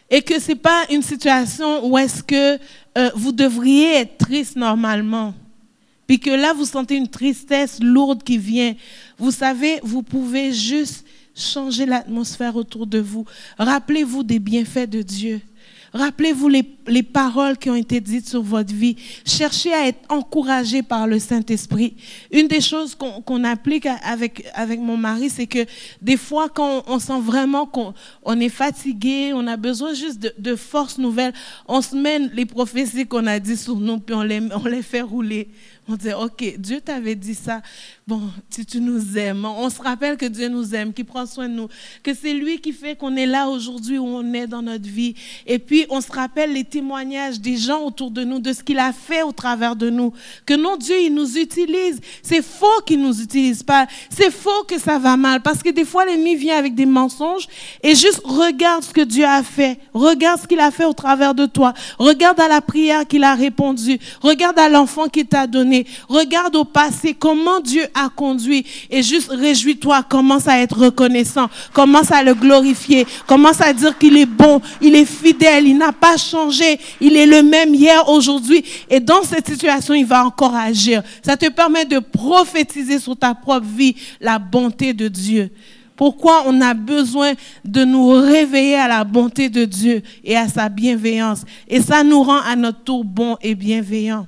Et que ce n'est pas une situation où est-ce que euh, vous devriez être triste normalement. Puis que là, vous sentez une tristesse lourde qui vient. Vous savez, vous pouvez juste changer l'atmosphère autour de vous. Rappelez-vous des bienfaits de Dieu. Rappelez-vous les, les paroles qui ont été dites sur votre vie. Cherchez à être encouragé par le Saint-Esprit. Une des choses qu'on, qu'on applique avec, avec mon mari, c'est que des fois, quand on, on sent vraiment qu'on on est fatigué, on a besoin juste de, de force nouvelle, on se mène les prophéties qu'on a dites sur nous, puis on les, on les fait rouler. On dit, OK, Dieu t'avait dit ça. Bon, si tu nous aimes. On se rappelle que Dieu nous aime, qu'il prend soin de nous, que c'est lui qui fait qu'on est là aujourd'hui où on est dans notre vie. Et puis, on se rappelle les témoignages des gens autour de nous, de ce qu'il a fait au travers de nous. Que non, Dieu, il nous utilise. C'est faux qu'il ne nous utilise pas. C'est faux que ça va mal. Parce que des fois, l'ennemi vient avec des mensonges et juste regarde ce que Dieu a fait. Regarde ce qu'il a fait au travers de toi. Regarde à la prière qu'il a répondu. Regarde à l'enfant qu'il t'a donné. Regarde au passé comment Dieu a conduit et juste réjouis-toi, commence à être reconnaissant, commence à le glorifier, commence à dire qu'il est bon, il est fidèle, il n'a pas changé, il est le même hier, aujourd'hui et dans cette situation, il va encore agir. Ça te permet de prophétiser sur ta propre vie la bonté de Dieu. Pourquoi on a besoin de nous réveiller à la bonté de Dieu et à sa bienveillance. Et ça nous rend à notre tour bons et bienveillants.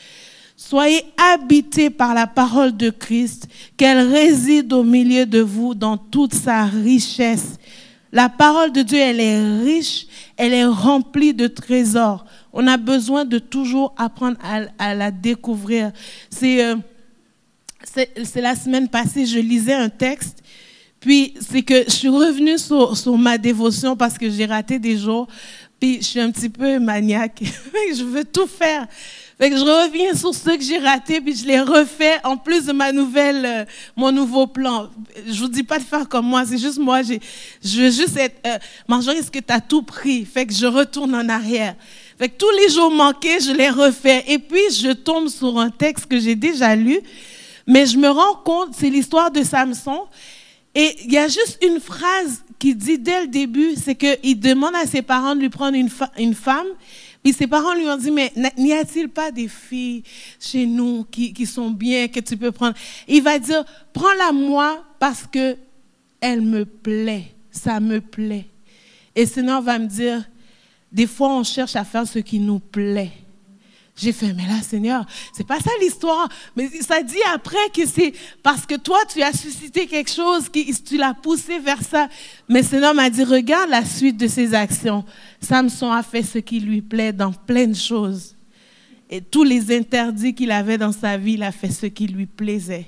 Soyez habités par la parole de Christ, qu'elle réside au milieu de vous dans toute sa richesse. La parole de Dieu, elle est riche, elle est remplie de trésors. On a besoin de toujours apprendre à, à la découvrir. C'est, euh, c'est, c'est la semaine passée, je lisais un texte, puis c'est que je suis revenue sur, sur ma dévotion parce que j'ai raté des jours, puis je suis un petit peu maniaque, je veux tout faire. Fait que je reviens sur ce que j'ai raté, puis je les refais en plus de ma nouvelle, euh, mon nouveau plan. Je vous dis pas de faire comme moi, c'est juste moi, j'ai, je veux juste être, euh, Marjorie, est-ce que tu as tout pris? Fait que je retourne en arrière. Fait que tous les jours manqués, je les refais. Et puis, je tombe sur un texte que j'ai déjà lu, mais je me rends compte, c'est l'histoire de Samson. Et il y a juste une phrase qui dit dès le début, c'est qu'il demande à ses parents de lui prendre une, fa- une femme. Puis ses parents lui ont dit, mais n'y a-t-il pas des filles chez nous qui, qui sont bien, que tu peux prendre? Il va dire, prends-la moi parce que elle me plaît, ça me plaît. Et le Seigneur va me dire, des fois on cherche à faire ce qui nous plaît. J'ai fait, mais là, Seigneur, c'est pas ça l'histoire. Mais ça dit après que c'est parce que toi, tu as suscité quelque chose, qui, tu l'as poussé vers ça. Mais le Seigneur m'a dit, regarde la suite de ses actions. Samson a fait ce qui lui plaît dans plein de choses. Et tous les interdits qu'il avait dans sa vie, il a fait ce qui lui plaisait.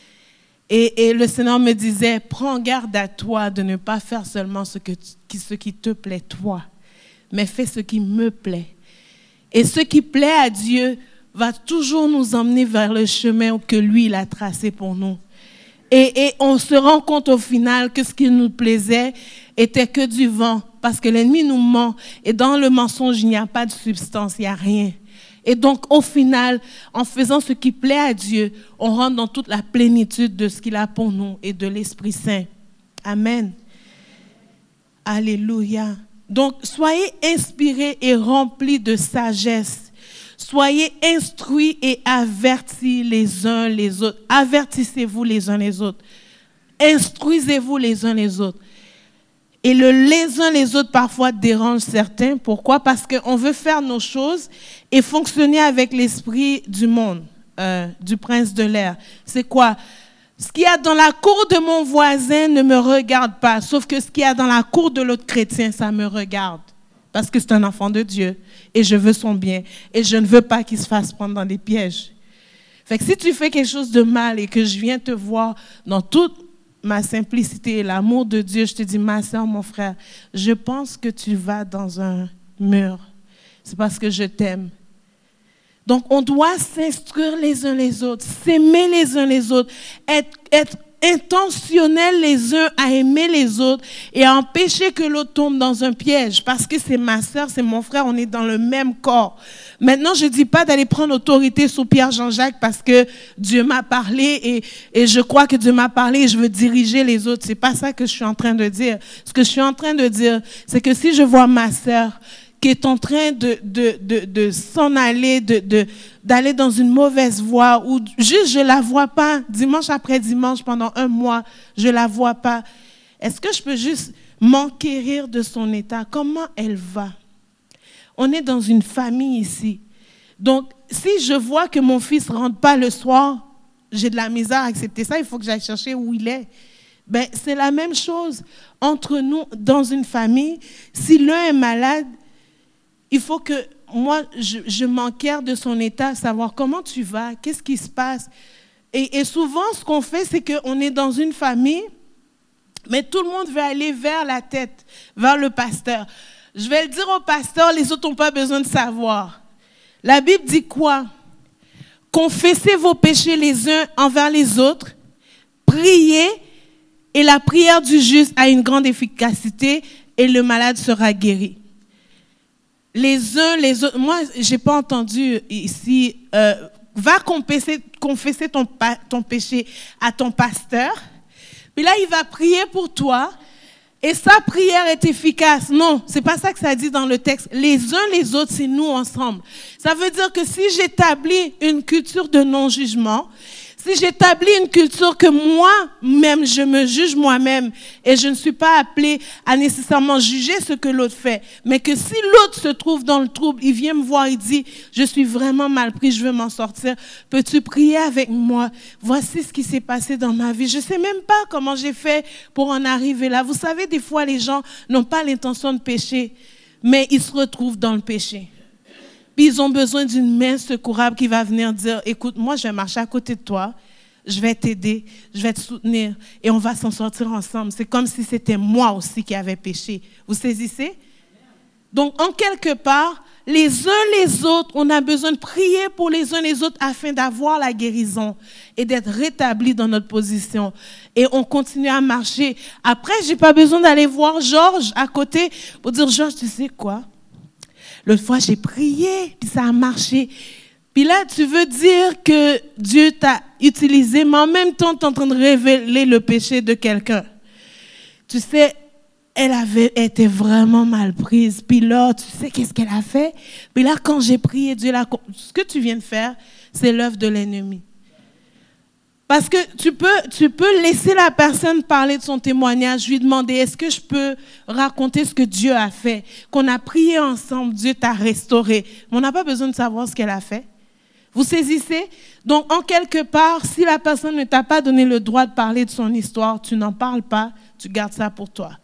Et, et le Seigneur me disait, prends garde à toi de ne pas faire seulement ce, que tu, ce qui te plaît toi, mais fais ce qui me plaît. Et ce qui plaît à Dieu va toujours nous emmener vers le chemin que lui, il a tracé pour nous. Et, et on se rend compte au final que ce qui nous plaisait était que du vent, parce que l'ennemi nous ment. Et dans le mensonge, il n'y a pas de substance, il n'y a rien. Et donc, au final, en faisant ce qui plaît à Dieu, on rentre dans toute la plénitude de ce qu'il a pour nous et de l'Esprit Saint. Amen. Alléluia. Donc, soyez inspirés et remplis de sagesse. Soyez instruits et avertis les uns les autres. Avertissez-vous les uns les autres. Instruisez-vous les uns les autres. Et le les uns les autres parfois dérange certains. Pourquoi? Parce qu'on veut faire nos choses et fonctionner avec l'esprit du monde, euh, du prince de l'air. C'est quoi? Ce qu'il y a dans la cour de mon voisin ne me regarde pas, sauf que ce qu'il y a dans la cour de l'autre chrétien, ça me regarde. Parce que c'est un enfant de Dieu et je veux son bien et je ne veux pas qu'il se fasse prendre dans des pièges. Fait que si tu fais quelque chose de mal et que je viens te voir dans toute ma simplicité et l'amour de Dieu, je te dis, ma soeur, mon frère, je pense que tu vas dans un mur. C'est parce que je t'aime. Donc, on doit s'instruire les uns les autres, s'aimer les uns les autres, être, être intentionnels les uns à aimer les autres et à empêcher que l'autre tombe dans un piège. Parce que c'est ma sœur, c'est mon frère, on est dans le même corps. Maintenant, je ne dis pas d'aller prendre autorité sur Pierre Jean-Jacques parce que Dieu m'a parlé et, et je crois que Dieu m'a parlé et je veux diriger les autres. Ce n'est pas ça que je suis en train de dire. Ce que je suis en train de dire, c'est que si je vois ma sœur qui est en train de, de, de, de s'en aller, de, de, d'aller dans une mauvaise voie, ou juste je ne la vois pas, dimanche après dimanche, pendant un mois, je ne la vois pas. Est-ce que je peux juste m'enquérir de son état? Comment elle va? On est dans une famille ici. Donc, si je vois que mon fils ne rentre pas le soir, j'ai de la misère à accepter ça, il faut que j'aille chercher où il est. Ben, c'est la même chose entre nous dans une famille. Si l'un est malade, il faut que moi, je, je m'enquère de son état, savoir comment tu vas, qu'est-ce qui se passe. Et, et souvent, ce qu'on fait, c'est qu'on est dans une famille, mais tout le monde veut aller vers la tête, vers le pasteur. Je vais le dire au pasteur, les autres n'ont pas besoin de savoir. La Bible dit quoi? Confessez vos péchés les uns envers les autres, priez, et la prière du juste a une grande efficacité, et le malade sera guéri. Les uns, les autres. Moi, je n'ai pas entendu ici, euh, va confesser, confesser ton, ton péché à ton pasteur. Puis là, il va prier pour toi. Et sa prière est efficace. Non, ce n'est pas ça que ça dit dans le texte. Les uns les autres, c'est nous ensemble. Ça veut dire que si j'établis une culture de non-jugement, si j'établis une culture que moi-même, je me juge moi-même et je ne suis pas appelée à nécessairement juger ce que l'autre fait, mais que si l'autre se trouve dans le trouble, il vient me voir, il dit, je suis vraiment mal pris, je veux m'en sortir, peux-tu prier avec moi? Voici ce qui s'est passé dans ma vie. Je ne sais même pas comment j'ai fait pour en arriver là. Vous savez, des fois, les gens n'ont pas l'intention de pécher, mais ils se retrouvent dans le péché. Puis ils ont besoin d'une main secourable qui va venir dire, écoute, moi je vais marcher à côté de toi, je vais t'aider, je vais te soutenir et on va s'en sortir ensemble. C'est comme si c'était moi aussi qui avais péché. Vous saisissez? Donc en quelque part, les uns les autres, on a besoin de prier pour les uns les autres afin d'avoir la guérison et d'être rétablis dans notre position. Et on continue à marcher. Après, je n'ai pas besoin d'aller voir Georges à côté pour dire, Georges, tu sais quoi? L'autre fois, j'ai prié, puis ça a marché. Puis là, tu veux dire que Dieu t'a utilisé, mais en même temps, tu es en train de révéler le péché de quelqu'un. Tu sais, elle avait été vraiment mal prise. Puis là, tu sais qu'est-ce qu'elle a fait? Puis là, quand j'ai prié, Dieu l'a... Ce que tu viens de faire, c'est l'œuvre de l'ennemi. Parce que tu peux, tu peux laisser la personne parler de son témoignage, lui demander, est-ce que je peux raconter ce que Dieu a fait? Qu'on a prié ensemble, Dieu t'a restauré. Mais on n'a pas besoin de savoir ce qu'elle a fait. Vous saisissez? Donc, en quelque part, si la personne ne t'a pas donné le droit de parler de son histoire, tu n'en parles pas, tu gardes ça pour toi.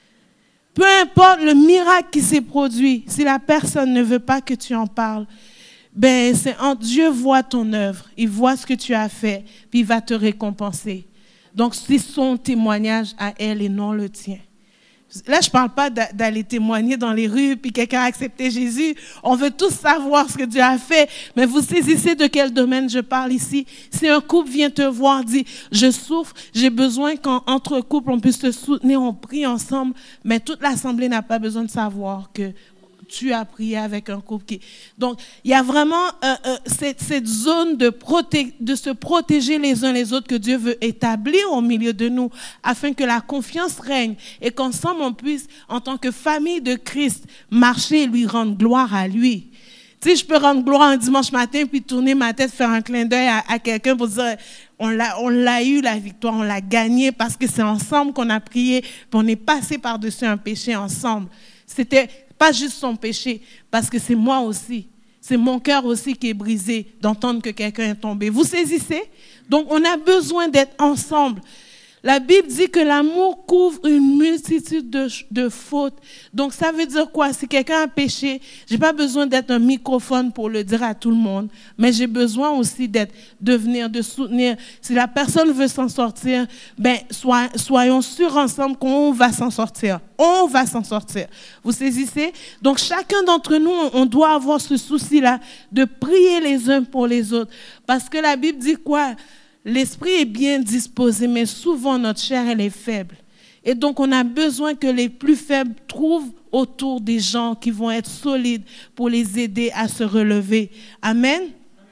Peu importe le miracle qui s'est produit, si la personne ne veut pas que tu en parles, ben, c'est, Dieu voit ton œuvre, il voit ce que tu as fait, puis il va te récompenser. Donc, c'est son témoignage à elle et non le tien. Là, je ne parle pas d'aller témoigner dans les rues, puis quelqu'un a accepté Jésus. On veut tous savoir ce que Dieu a fait, mais vous saisissez de quel domaine je parle ici. Si un couple vient te voir, dit, je souffre, j'ai besoin qu'entre couples, on puisse te soutenir, on prie ensemble, mais toute l'assemblée n'a pas besoin de savoir que tu as prié avec un couple qui... Donc, il y a vraiment euh, euh, cette, cette zone de, proté... de se protéger les uns les autres que Dieu veut établir au milieu de nous afin que la confiance règne et qu'ensemble on puisse, en tant que famille de Christ, marcher et lui rendre gloire à lui. Tu sais, je peux rendre gloire un dimanche matin puis tourner ma tête, faire un clin d'œil à, à quelqu'un pour dire... On l'a, on l'a eu, la victoire, on l'a gagnée parce que c'est ensemble qu'on a prié puis on est passé par-dessus un péché ensemble. C'était... Pas juste son péché, parce que c'est moi aussi. C'est mon cœur aussi qui est brisé d'entendre que quelqu'un est tombé. Vous saisissez? Donc, on a besoin d'être ensemble. La Bible dit que l'amour couvre une multitude de, de fautes. Donc, ça veut dire quoi? Si quelqu'un a péché, je n'ai pas besoin d'être un microphone pour le dire à tout le monde, mais j'ai besoin aussi d'être, de venir, de soutenir. Si la personne veut s'en sortir, ben, soy, soyons sûrs ensemble qu'on va s'en sortir. On va s'en sortir. Vous saisissez? Donc, chacun d'entre nous, on doit avoir ce souci-là de prier les uns pour les autres. Parce que la Bible dit quoi? l'esprit est bien disposé, mais souvent notre chair, elle est faible. Et donc, on a besoin que les plus faibles trouvent autour des gens qui vont être solides pour les aider à se relever. Amen.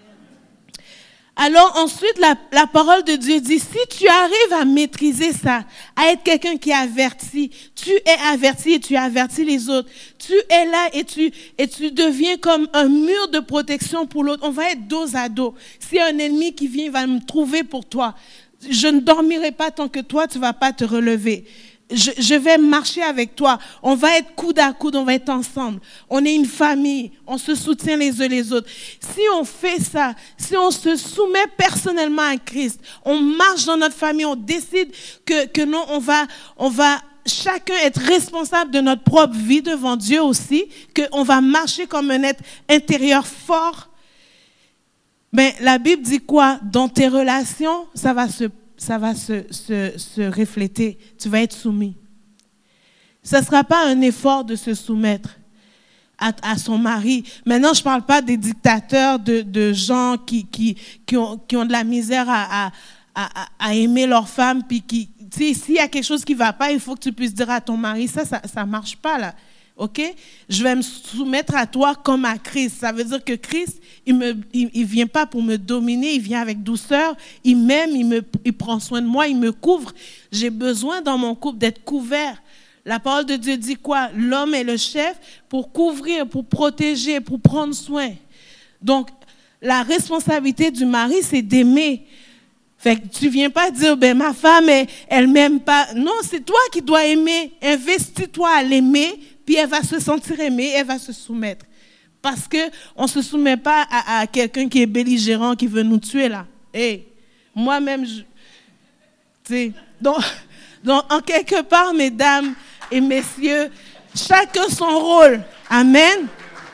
Alors ensuite, la, la parole de Dieu dit, si tu arrives à maîtriser ça, à être quelqu'un qui est averti, tu es averti et tu avertis les autres, tu es là et tu, et tu deviens comme un mur de protection pour l'autre. On va être dos à dos. S'il y a un ennemi qui vient, il va me trouver pour toi. Je ne dormirai pas tant que toi, tu ne vas pas te relever. Je, je vais marcher avec toi. On va être coude à coude, on va être ensemble. On est une famille, on se soutient les uns les autres. Si on fait ça, si on se soumet personnellement à Christ, on marche dans notre famille, on décide que, que non, on va, on va chacun être responsable de notre propre vie devant Dieu aussi, qu'on va marcher comme un être intérieur fort. Mais la Bible dit quoi? Dans tes relations, ça va se ça va se, se, se refléter. Tu vas être soumis. Ce ne sera pas un effort de se soumettre à, à son mari. Maintenant, je ne parle pas des dictateurs, de, de gens qui, qui, qui, ont, qui ont de la misère à, à, à, à aimer leur femme. Puis qui, tu sais, s'il y a quelque chose qui ne va pas, il faut que tu puisses dire à ton mari, ça, ça ne marche pas là. OK? Je vais me soumettre à toi comme à Christ. Ça veut dire que Christ, il ne il, il vient pas pour me dominer, il vient avec douceur, il m'aime, il, me, il prend soin de moi, il me couvre. J'ai besoin dans mon couple d'être couvert. La parole de Dieu dit quoi? L'homme est le chef pour couvrir, pour protéger, pour prendre soin. Donc, la responsabilité du mari, c'est d'aimer. Fait que tu viens pas dire, ben ma femme, elle, elle m'aime pas. Non, c'est toi qui dois aimer. Investis-toi à l'aimer, puis elle va se sentir aimée, elle va se soumettre. Parce qu'on ne se soumet pas à, à quelqu'un qui est belligérant, qui veut nous tuer là. Hey, moi-même, je... Tu sais, donc, donc, en quelque part, mesdames et messieurs, chacun son rôle. Amen.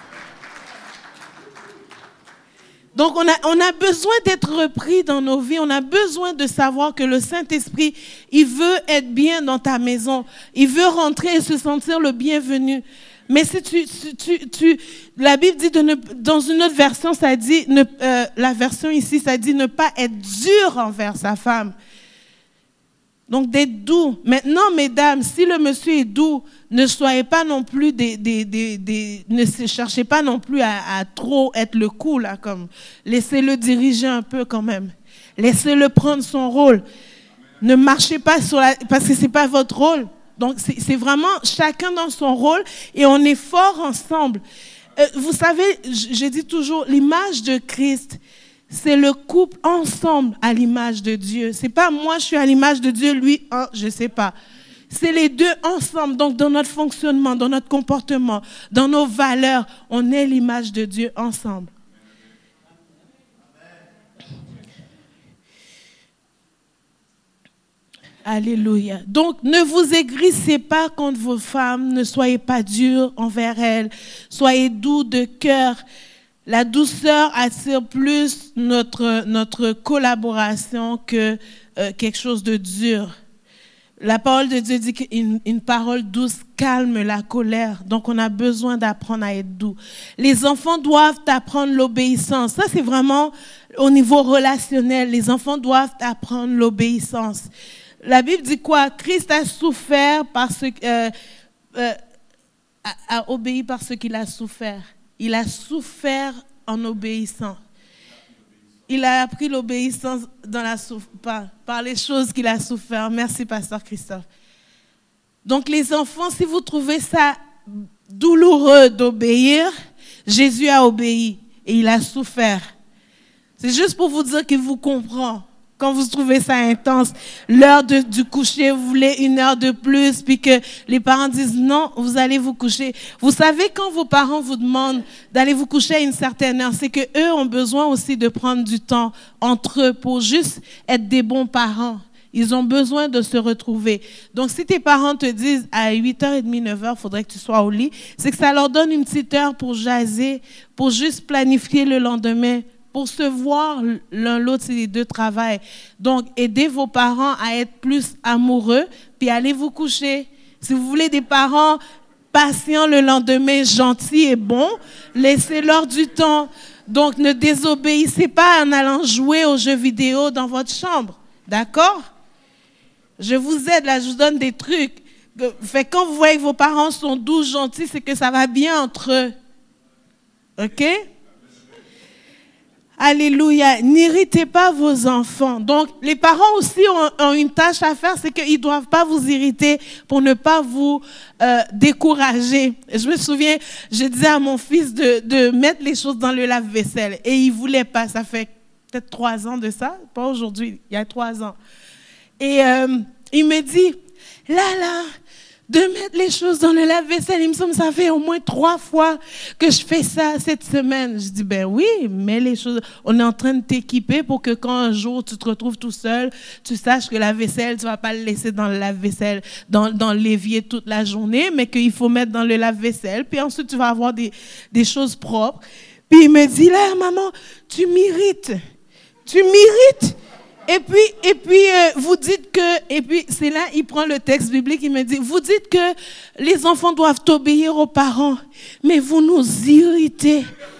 Donc, on a, on a besoin d'être repris dans nos vies. On a besoin de savoir que le Saint-Esprit, il veut être bien dans ta maison. Il veut rentrer et se sentir le bienvenu. Mais si tu, tu, tu, tu la Bible dit, de ne, dans une autre version, ça dit, ne, euh, la version ici, ça dit ne pas être dur envers sa femme. Donc, d'être doux. Maintenant, mesdames, si le monsieur est doux, ne soyez pas non plus des... des, des, des ne cherchez pas non plus à, à trop être le coup, là, comme... Laissez-le diriger un peu quand même. Laissez-le prendre son rôle. Ne marchez pas sur la... Parce que ce n'est pas votre rôle. Donc, c'est, c'est vraiment chacun dans son rôle et on est fort ensemble. Euh, vous savez, je dis toujours, l'image de Christ... C'est le couple ensemble à l'image de Dieu. C'est pas moi, je suis à l'image de Dieu, lui, hein, je sais pas. C'est les deux ensemble. Donc, dans notre fonctionnement, dans notre comportement, dans nos valeurs, on est l'image de Dieu ensemble. Alléluia. Donc, ne vous aigrissez pas contre vos femmes, ne soyez pas durs envers elles, soyez doux de cœur. La douceur attire plus notre, notre collaboration que euh, quelque chose de dur. La parole de Dieu dit qu'une une parole douce calme la colère. Donc, on a besoin d'apprendre à être doux. Les enfants doivent apprendre l'obéissance. Ça, c'est vraiment au niveau relationnel. Les enfants doivent apprendre l'obéissance. La Bible dit quoi? Christ a souffert parce que, euh, euh, a, a obéi parce qu'il a souffert. Il a souffert en obéissant. Il a appris l'obéissance dans la souf- par, par les choses qu'il a souffert. Merci, Pasteur Christophe. Donc, les enfants, si vous trouvez ça douloureux d'obéir, Jésus a obéi et il a souffert. C'est juste pour vous dire qu'il vous comprend. Quand vous trouvez ça intense, l'heure de, du coucher, vous voulez une heure de plus, puis que les parents disent non, vous allez vous coucher. Vous savez, quand vos parents vous demandent d'aller vous coucher à une certaine heure, c'est qu'eux ont besoin aussi de prendre du temps entre eux pour juste être des bons parents. Ils ont besoin de se retrouver. Donc, si tes parents te disent à huit heures trente, neuf heures, il faudrait que tu sois au lit, c'est que ça leur donne une petite heure pour jaser, pour juste planifier le lendemain. Pour se voir l'un l'autre, si les deux travaillent. Donc, aidez vos parents à être plus amoureux, puis allez vous coucher. Si vous voulez des parents patients le lendemain, gentils et bons, laissez-leur du temps. Donc, ne désobéissez pas en allant jouer aux jeux vidéo dans votre chambre. D'accord? Je vous aide, là, je vous donne des trucs. Fait, quand vous voyez que vos parents sont doux, gentils, c'est que ça va bien entre eux. OK? Alléluia. N'irritez pas vos enfants. Donc, les parents aussi ont, ont une tâche à faire, c'est qu'ils ne doivent pas vous irriter pour ne pas vous euh, décourager. Je me souviens, je disais à mon fils de, de mettre les choses dans le lave-vaisselle et il ne voulait pas. Ça fait peut-être trois ans de ça, pas aujourd'hui, il y a trois ans. Et euh, il me dit, là, là, de mettre les choses dans le lave-vaisselle. Il me semble que ça fait au moins trois fois que je fais ça cette semaine. Je dis, ben oui, mets les choses. On est en train de t'équiper pour que quand un jour tu te retrouves tout seul, tu saches que la vaisselle, tu ne vas pas le laisser dans le lave-vaisselle, dans, dans l'évier toute la journée, mais qu'il faut mettre dans le lave-vaisselle. Puis ensuite, tu vas avoir des, des choses propres. Puis il me dit, là, maman, tu m'irrites. Tu m'irrites. Et puis, et puis euh, vous dites que, et puis c'est là, il prend le texte biblique, il me dit, vous dites que les enfants doivent obéir aux parents, mais vous nous irritez.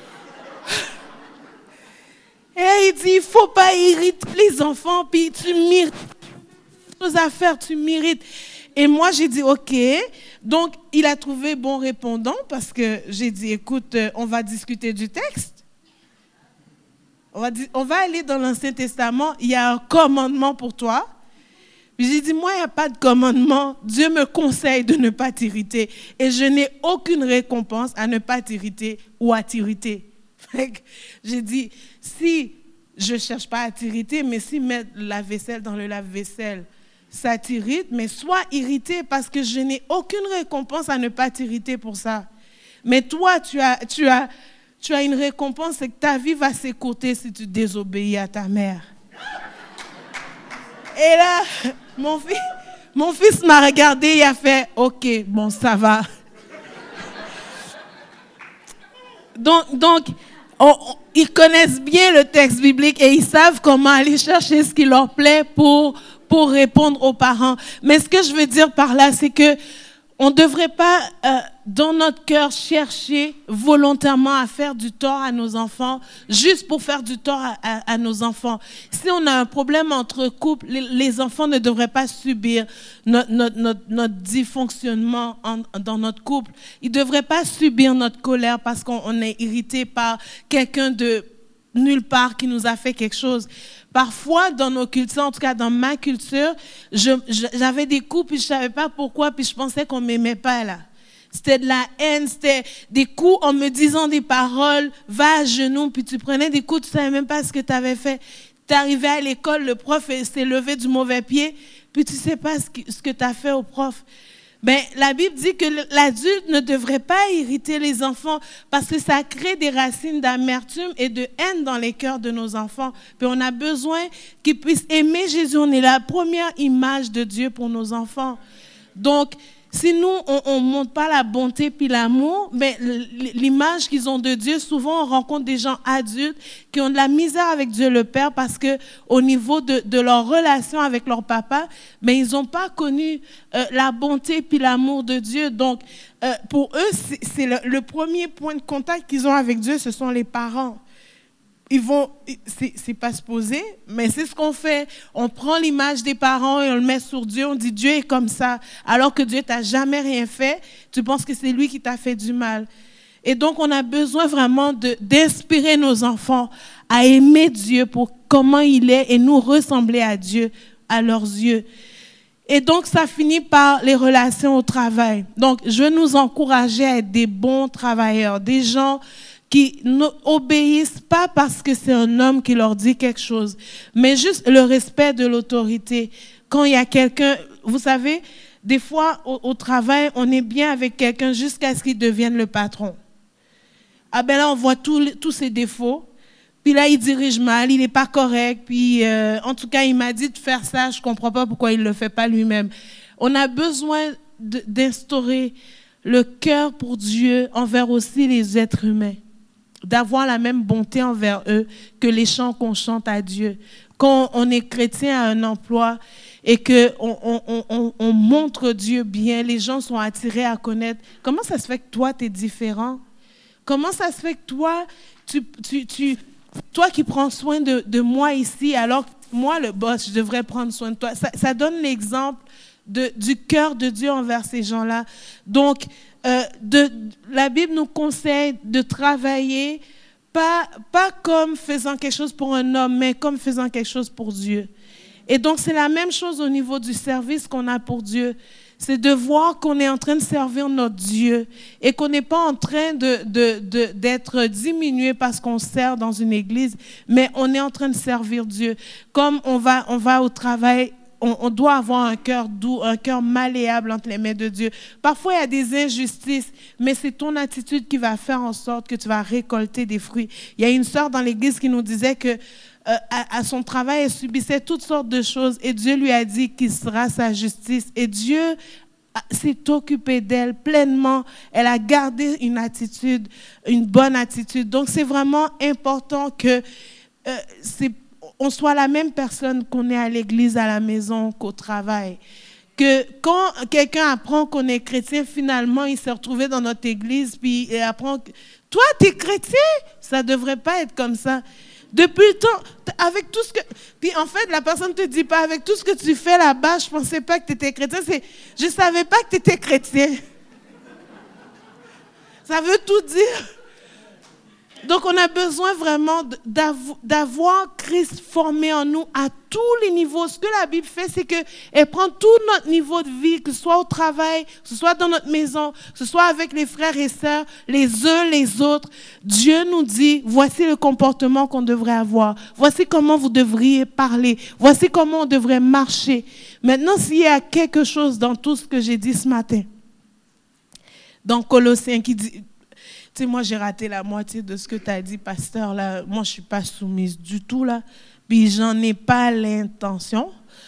Et là, il dit, il ne faut pas irriter les enfants, puis tu m'irrites. Choses à faire, tu m'irrites. Et moi, j'ai dit, OK. Donc, il a trouvé bon répondant parce que j'ai dit, écoute, on va discuter du texte. On va, dire, on va aller dans l'Ancien Testament, il y a un commandement pour toi. Puis j'ai dit, moi, il n'y a pas de commandement. Dieu me conseille de ne pas t'irriter. Et je n'ai aucune récompense à ne pas t'irriter ou à t'irriter. J'ai dit, si je ne cherche pas à t'irriter, mais si mettre la vaisselle dans le lave-vaisselle, ça t'irrite, mais sois irrité parce que je n'ai aucune récompense à ne pas t'irriter pour ça. Mais toi, tu as... Tu as Tu as une récompense, c'est que ta vie va s'écouter si tu désobéis à ta mère. Et là, mon fils, mon fils m'a regardé, il a fait « Ok, bon, ça va. » Donc, donc on, on, ils connaissent bien le texte biblique et ils savent comment aller chercher ce qui leur plaît pour, pour répondre aux parents. Mais ce que je veux dire par là, c'est que on ne devrait pas, euh, dans notre cœur, chercher volontairement à faire du tort à nos enfants, juste pour faire du tort à, à, à nos enfants. Si on a un problème entre couples, les, les enfants ne devraient pas subir notre, notre, notre, notre dysfonctionnement en, dans notre couple. Ils ne devraient pas subir notre colère parce qu'on on est irrité par quelqu'un de nulle part qui nous a fait quelque chose. Parfois, dans nos cultures, en tout cas dans ma culture, je, je, j'avais des coups, puis je ne savais pas pourquoi, puis je pensais qu'on ne m'aimait pas là. C'était de la haine, c'était des coups en me disant des paroles, va à genoux, puis tu prenais des coups, tu ne savais même pas ce que tu avais fait. Tu arrivais à l'école, le prof s'est levé du mauvais pied, puis tu ne sais pas ce que, ce que tu as fait au prof. Ben, la Bible dit que l'adulte ne devrait pas irriter les enfants parce que ça crée des racines d'amertume et de haine dans les cœurs de nos enfants. Puis on a besoin qu'ils puissent aimer Jésus. On est la première image de Dieu pour nos enfants. Donc, si nous, on ne montre pas la bonté puis l'amour, mais l'image qu'ils ont de Dieu, souvent on rencontre des gens adultes qui ont de la misère avec Dieu le Père parce qu'au niveau de, de leur relation avec leur papa, mais ils n'ont pas connu euh, la bonté puis l'amour de Dieu. Donc, euh, pour eux, c'est, c'est le, le premier point de contact qu'ils ont avec Dieu, ce sont les parents. Ils vont, c'est, c'est pas se poser, mais c'est ce qu'on fait. On prend l'image des parents et on le met sur Dieu. On dit Dieu est comme ça, alors que Dieu t'a jamais rien fait. Tu penses que c'est lui qui t'a fait du mal. Et donc, on a besoin vraiment de, d'inspirer nos enfants à aimer Dieu pour comment il est et nous ressembler à Dieu à leurs yeux. Et donc, ça finit par les relations au travail. Donc, je veux nous encourager à être des bons travailleurs, des gens qui n'obéissent pas parce que c'est un homme qui leur dit quelque chose, mais juste le respect de l'autorité. Quand il y a quelqu'un, vous savez, des fois au, au travail, on est bien avec quelqu'un jusqu'à ce qu'il devienne le patron. Ah ben là, on voit tous tous ses défauts, puis là, il dirige mal, il n'est pas correct, puis euh, en tout cas, il m'a dit de faire ça, je ne comprends pas pourquoi il ne le fait pas lui-même. On a besoin de, d'instaurer le cœur pour Dieu envers aussi les êtres humains, d'avoir la même bonté envers eux que les chants qu'on chante à Dieu. Quand on est chrétien à un emploi et qu'on on, on, on, on montre Dieu bien, les gens sont attirés à connaître. Comment ça se fait que toi, tu es différent? Comment ça se fait que toi, tu, tu, tu, toi qui prends soin de, de moi ici, alors que moi, le boss, je devrais prendre soin de toi. Ça, ça donne l'exemple de, du cœur de Dieu envers ces gens-là. Donc, euh, de, la Bible nous conseille de travailler pas, pas comme faisant quelque chose pour un homme, mais comme faisant quelque chose pour Dieu. Et donc, c'est la même chose au niveau du service qu'on a pour Dieu. C'est de voir qu'on est en train de servir notre Dieu et qu'on n'est pas en train de, de, de, d'être diminué parce qu'on sert dans une église, mais on est en train de servir Dieu. Comme on va, on va au travail, on, on doit avoir un cœur doux, un cœur malléable entre les mains de Dieu. Parfois, il y a des injustices, mais c'est ton attitude qui va faire en sorte que tu vas récolter des fruits. Il y a une sœur dans l'église qui nous disait que Euh, à, à son travail, elle subissait toutes sortes de choses et Dieu lui a dit qu'il sera sa justice. Et Dieu s'est occupé d'elle pleinement. Elle a gardé une attitude, une bonne attitude. Donc, c'est vraiment important que euh, c'est, on soit la même personne qu'on est à l'église, à la maison, qu'au travail. Que quand quelqu'un apprend qu'on est chrétien, finalement, il s'est retrouvé dans notre église, puis il apprend que « Toi, tu es chrétien ?» Ça ne devrait pas être comme ça. Depuis le temps, avec tout ce que... Puis en fait, la personne ne te dit pas, avec tout ce que tu fais là-bas, je ne pensais pas que tu étais chrétien. C'est, je ne savais pas que tu étais chrétien. Ça veut tout dire. Donc, on a besoin vraiment d'avoir Christ formé en nous à tous les niveaux. Ce que la Bible fait, c'est qu'elle prend tout notre niveau de vie, que ce soit au travail, que ce soit dans notre maison, que ce soit avec les frères et sœurs, les uns les autres. Dieu nous dit, voici le comportement qu'on devrait avoir. Voici comment vous devriez parler. Voici comment on devrait marcher. Maintenant, s'il y a quelque chose dans tout ce que j'ai dit ce matin, dans Colossiens qui dit... Tu sais, moi, j'ai raté la moitié de ce que tu as dit, pasteur. Là. Moi, je ne suis pas soumise du tout, là. Puis, j'en ai pas l'intention.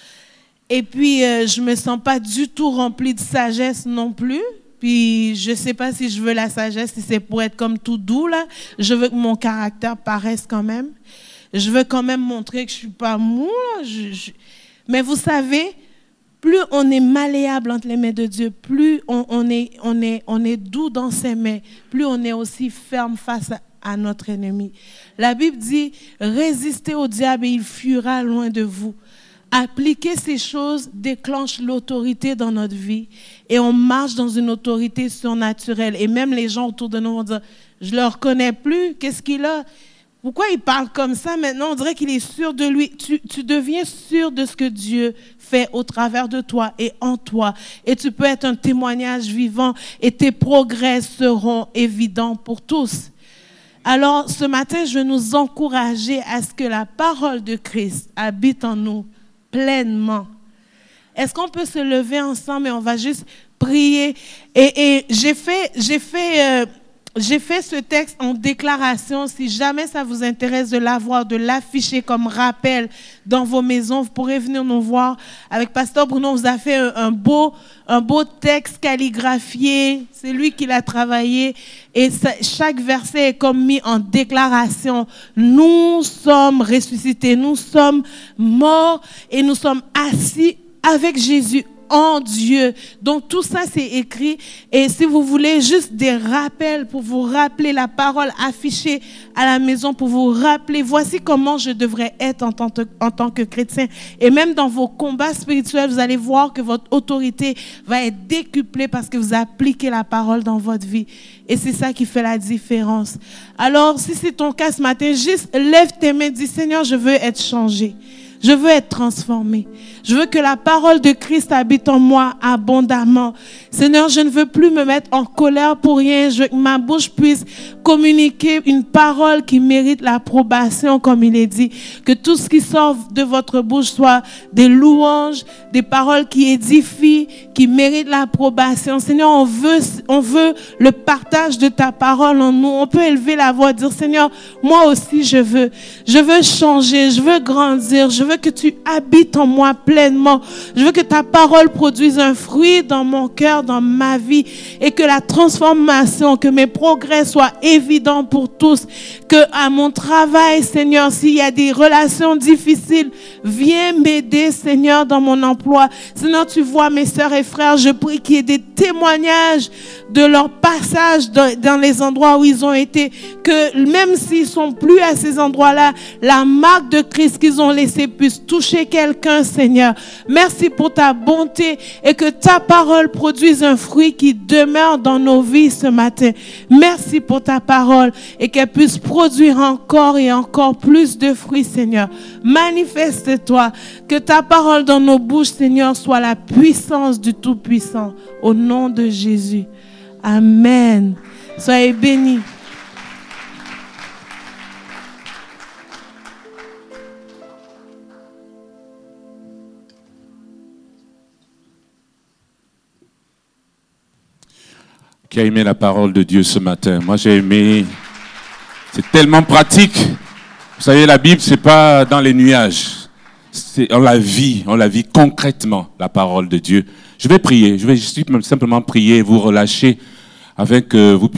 Et puis, euh, je ne me sens pas du tout remplie de sagesse non plus. Puis, je ne sais pas si je veux la sagesse, si c'est pour être comme tout doux, là. Je veux que mon caractère paraisse quand même. Je veux quand même montrer que je ne suis pas mou, là. Je, je... Mais vous savez... Plus on est malléable entre les mains de Dieu, plus on, on, est, on, est, on est doux dans ses mains, plus on est aussi ferme face à, à notre ennemi. La Bible dit, résistez au diable et il fuira loin de vous. Appliquer ces choses déclenche l'autorité dans notre vie et on marche dans une autorité surnaturelle. Et même les gens autour de nous vont dire, je ne le reconnais plus, qu'est-ce qu'il a ? Pourquoi il parle comme ça maintenant? On dirait qu'il est sûr de lui. Tu, tu deviens sûr de ce que Dieu fait au travers de toi et en toi. Et tu peux être un témoignage vivant et tes progrès seront évidents pour tous. Alors, ce matin, je veux nous encourager à ce que la parole de Christ habite en nous pleinement. Est-ce qu'on peut se lever ensemble et on va juste prier? Et, et j'ai fait... J'ai fait euh, J'ai fait ce texte en déclaration. Si jamais ça vous intéresse de l'avoir, de l'afficher comme rappel dans vos maisons, vous pourrez venir nous voir. Avec Pasteur Bruno, on vous a fait un, un, beau, un beau texte calligraphié. C'est lui qui l'a travaillé. Et ça, chaque verset est comme mis en déclaration. Nous sommes ressuscités, nous sommes morts et nous sommes assis avec Jésus en Dieu. Donc tout ça c'est écrit et si vous voulez juste des rappels pour vous rappeler la parole affichée à la maison, pour vous rappeler voici comment je devrais être en tant, que, en tant que chrétien, et même dans vos combats spirituels vous allez voir que votre autorité va être décuplée parce que vous appliquez la parole dans votre vie et c'est ça qui fait la différence. Alors si c'est ton cas ce matin, juste lève tes mains, dis Seigneur, je veux être changé. Je veux être transformé. Je veux que la parole de Christ habite en moi abondamment. Seigneur, je ne veux plus me mettre en colère pour rien. Je veux que ma bouche puisse communiquer une parole qui mérite l'approbation, comme il est dit. Que tout ce qui sort de votre bouche soit des louanges, des paroles qui édifient, qui méritent l'approbation. Seigneur, on veut, on veut le partage de ta parole en nous. On peut élever la voix et dire, Seigneur, moi aussi je veux. Je veux changer, je veux grandir, je veux veux que tu habites en moi pleinement. Je veux que ta parole produise un fruit dans mon cœur, dans ma vie, et que la transformation, que mes progrès soient évidents pour tous. Que à mon travail, Seigneur, s'il y a des relations difficiles, viens m'aider, Seigneur, dans mon emploi. Sinon, tu vois mes sœurs et frères, je prie qu'il y ait des témoignages de leur passage dans, dans les endroits où ils ont été, que même s'ils sont plus à ces endroits-là, la marque de Christ qu'ils ont laissée puisse toucher quelqu'un, Seigneur. Merci pour ta bonté et que ta parole produise un fruit qui demeure dans nos vies ce matin. Merci pour ta parole et qu'elle puisse produire encore et encore plus de fruits, Seigneur. Manifeste-toi, que ta parole dans nos bouches, Seigneur, soit la puissance du Tout-Puissant. Au nom de Jésus. Amen. Soyez bénis. Qui a aimé la parole de Dieu ce matin? Moi, j'ai aimé. C'est tellement pratique. Vous savez, la Bible, c'est pas dans les nuages. C'est, on la vit, on la vit concrètement, la parole de Dieu. Je vais prier. Je vais juste simplement prier et vous relâcher afin que vous puissiez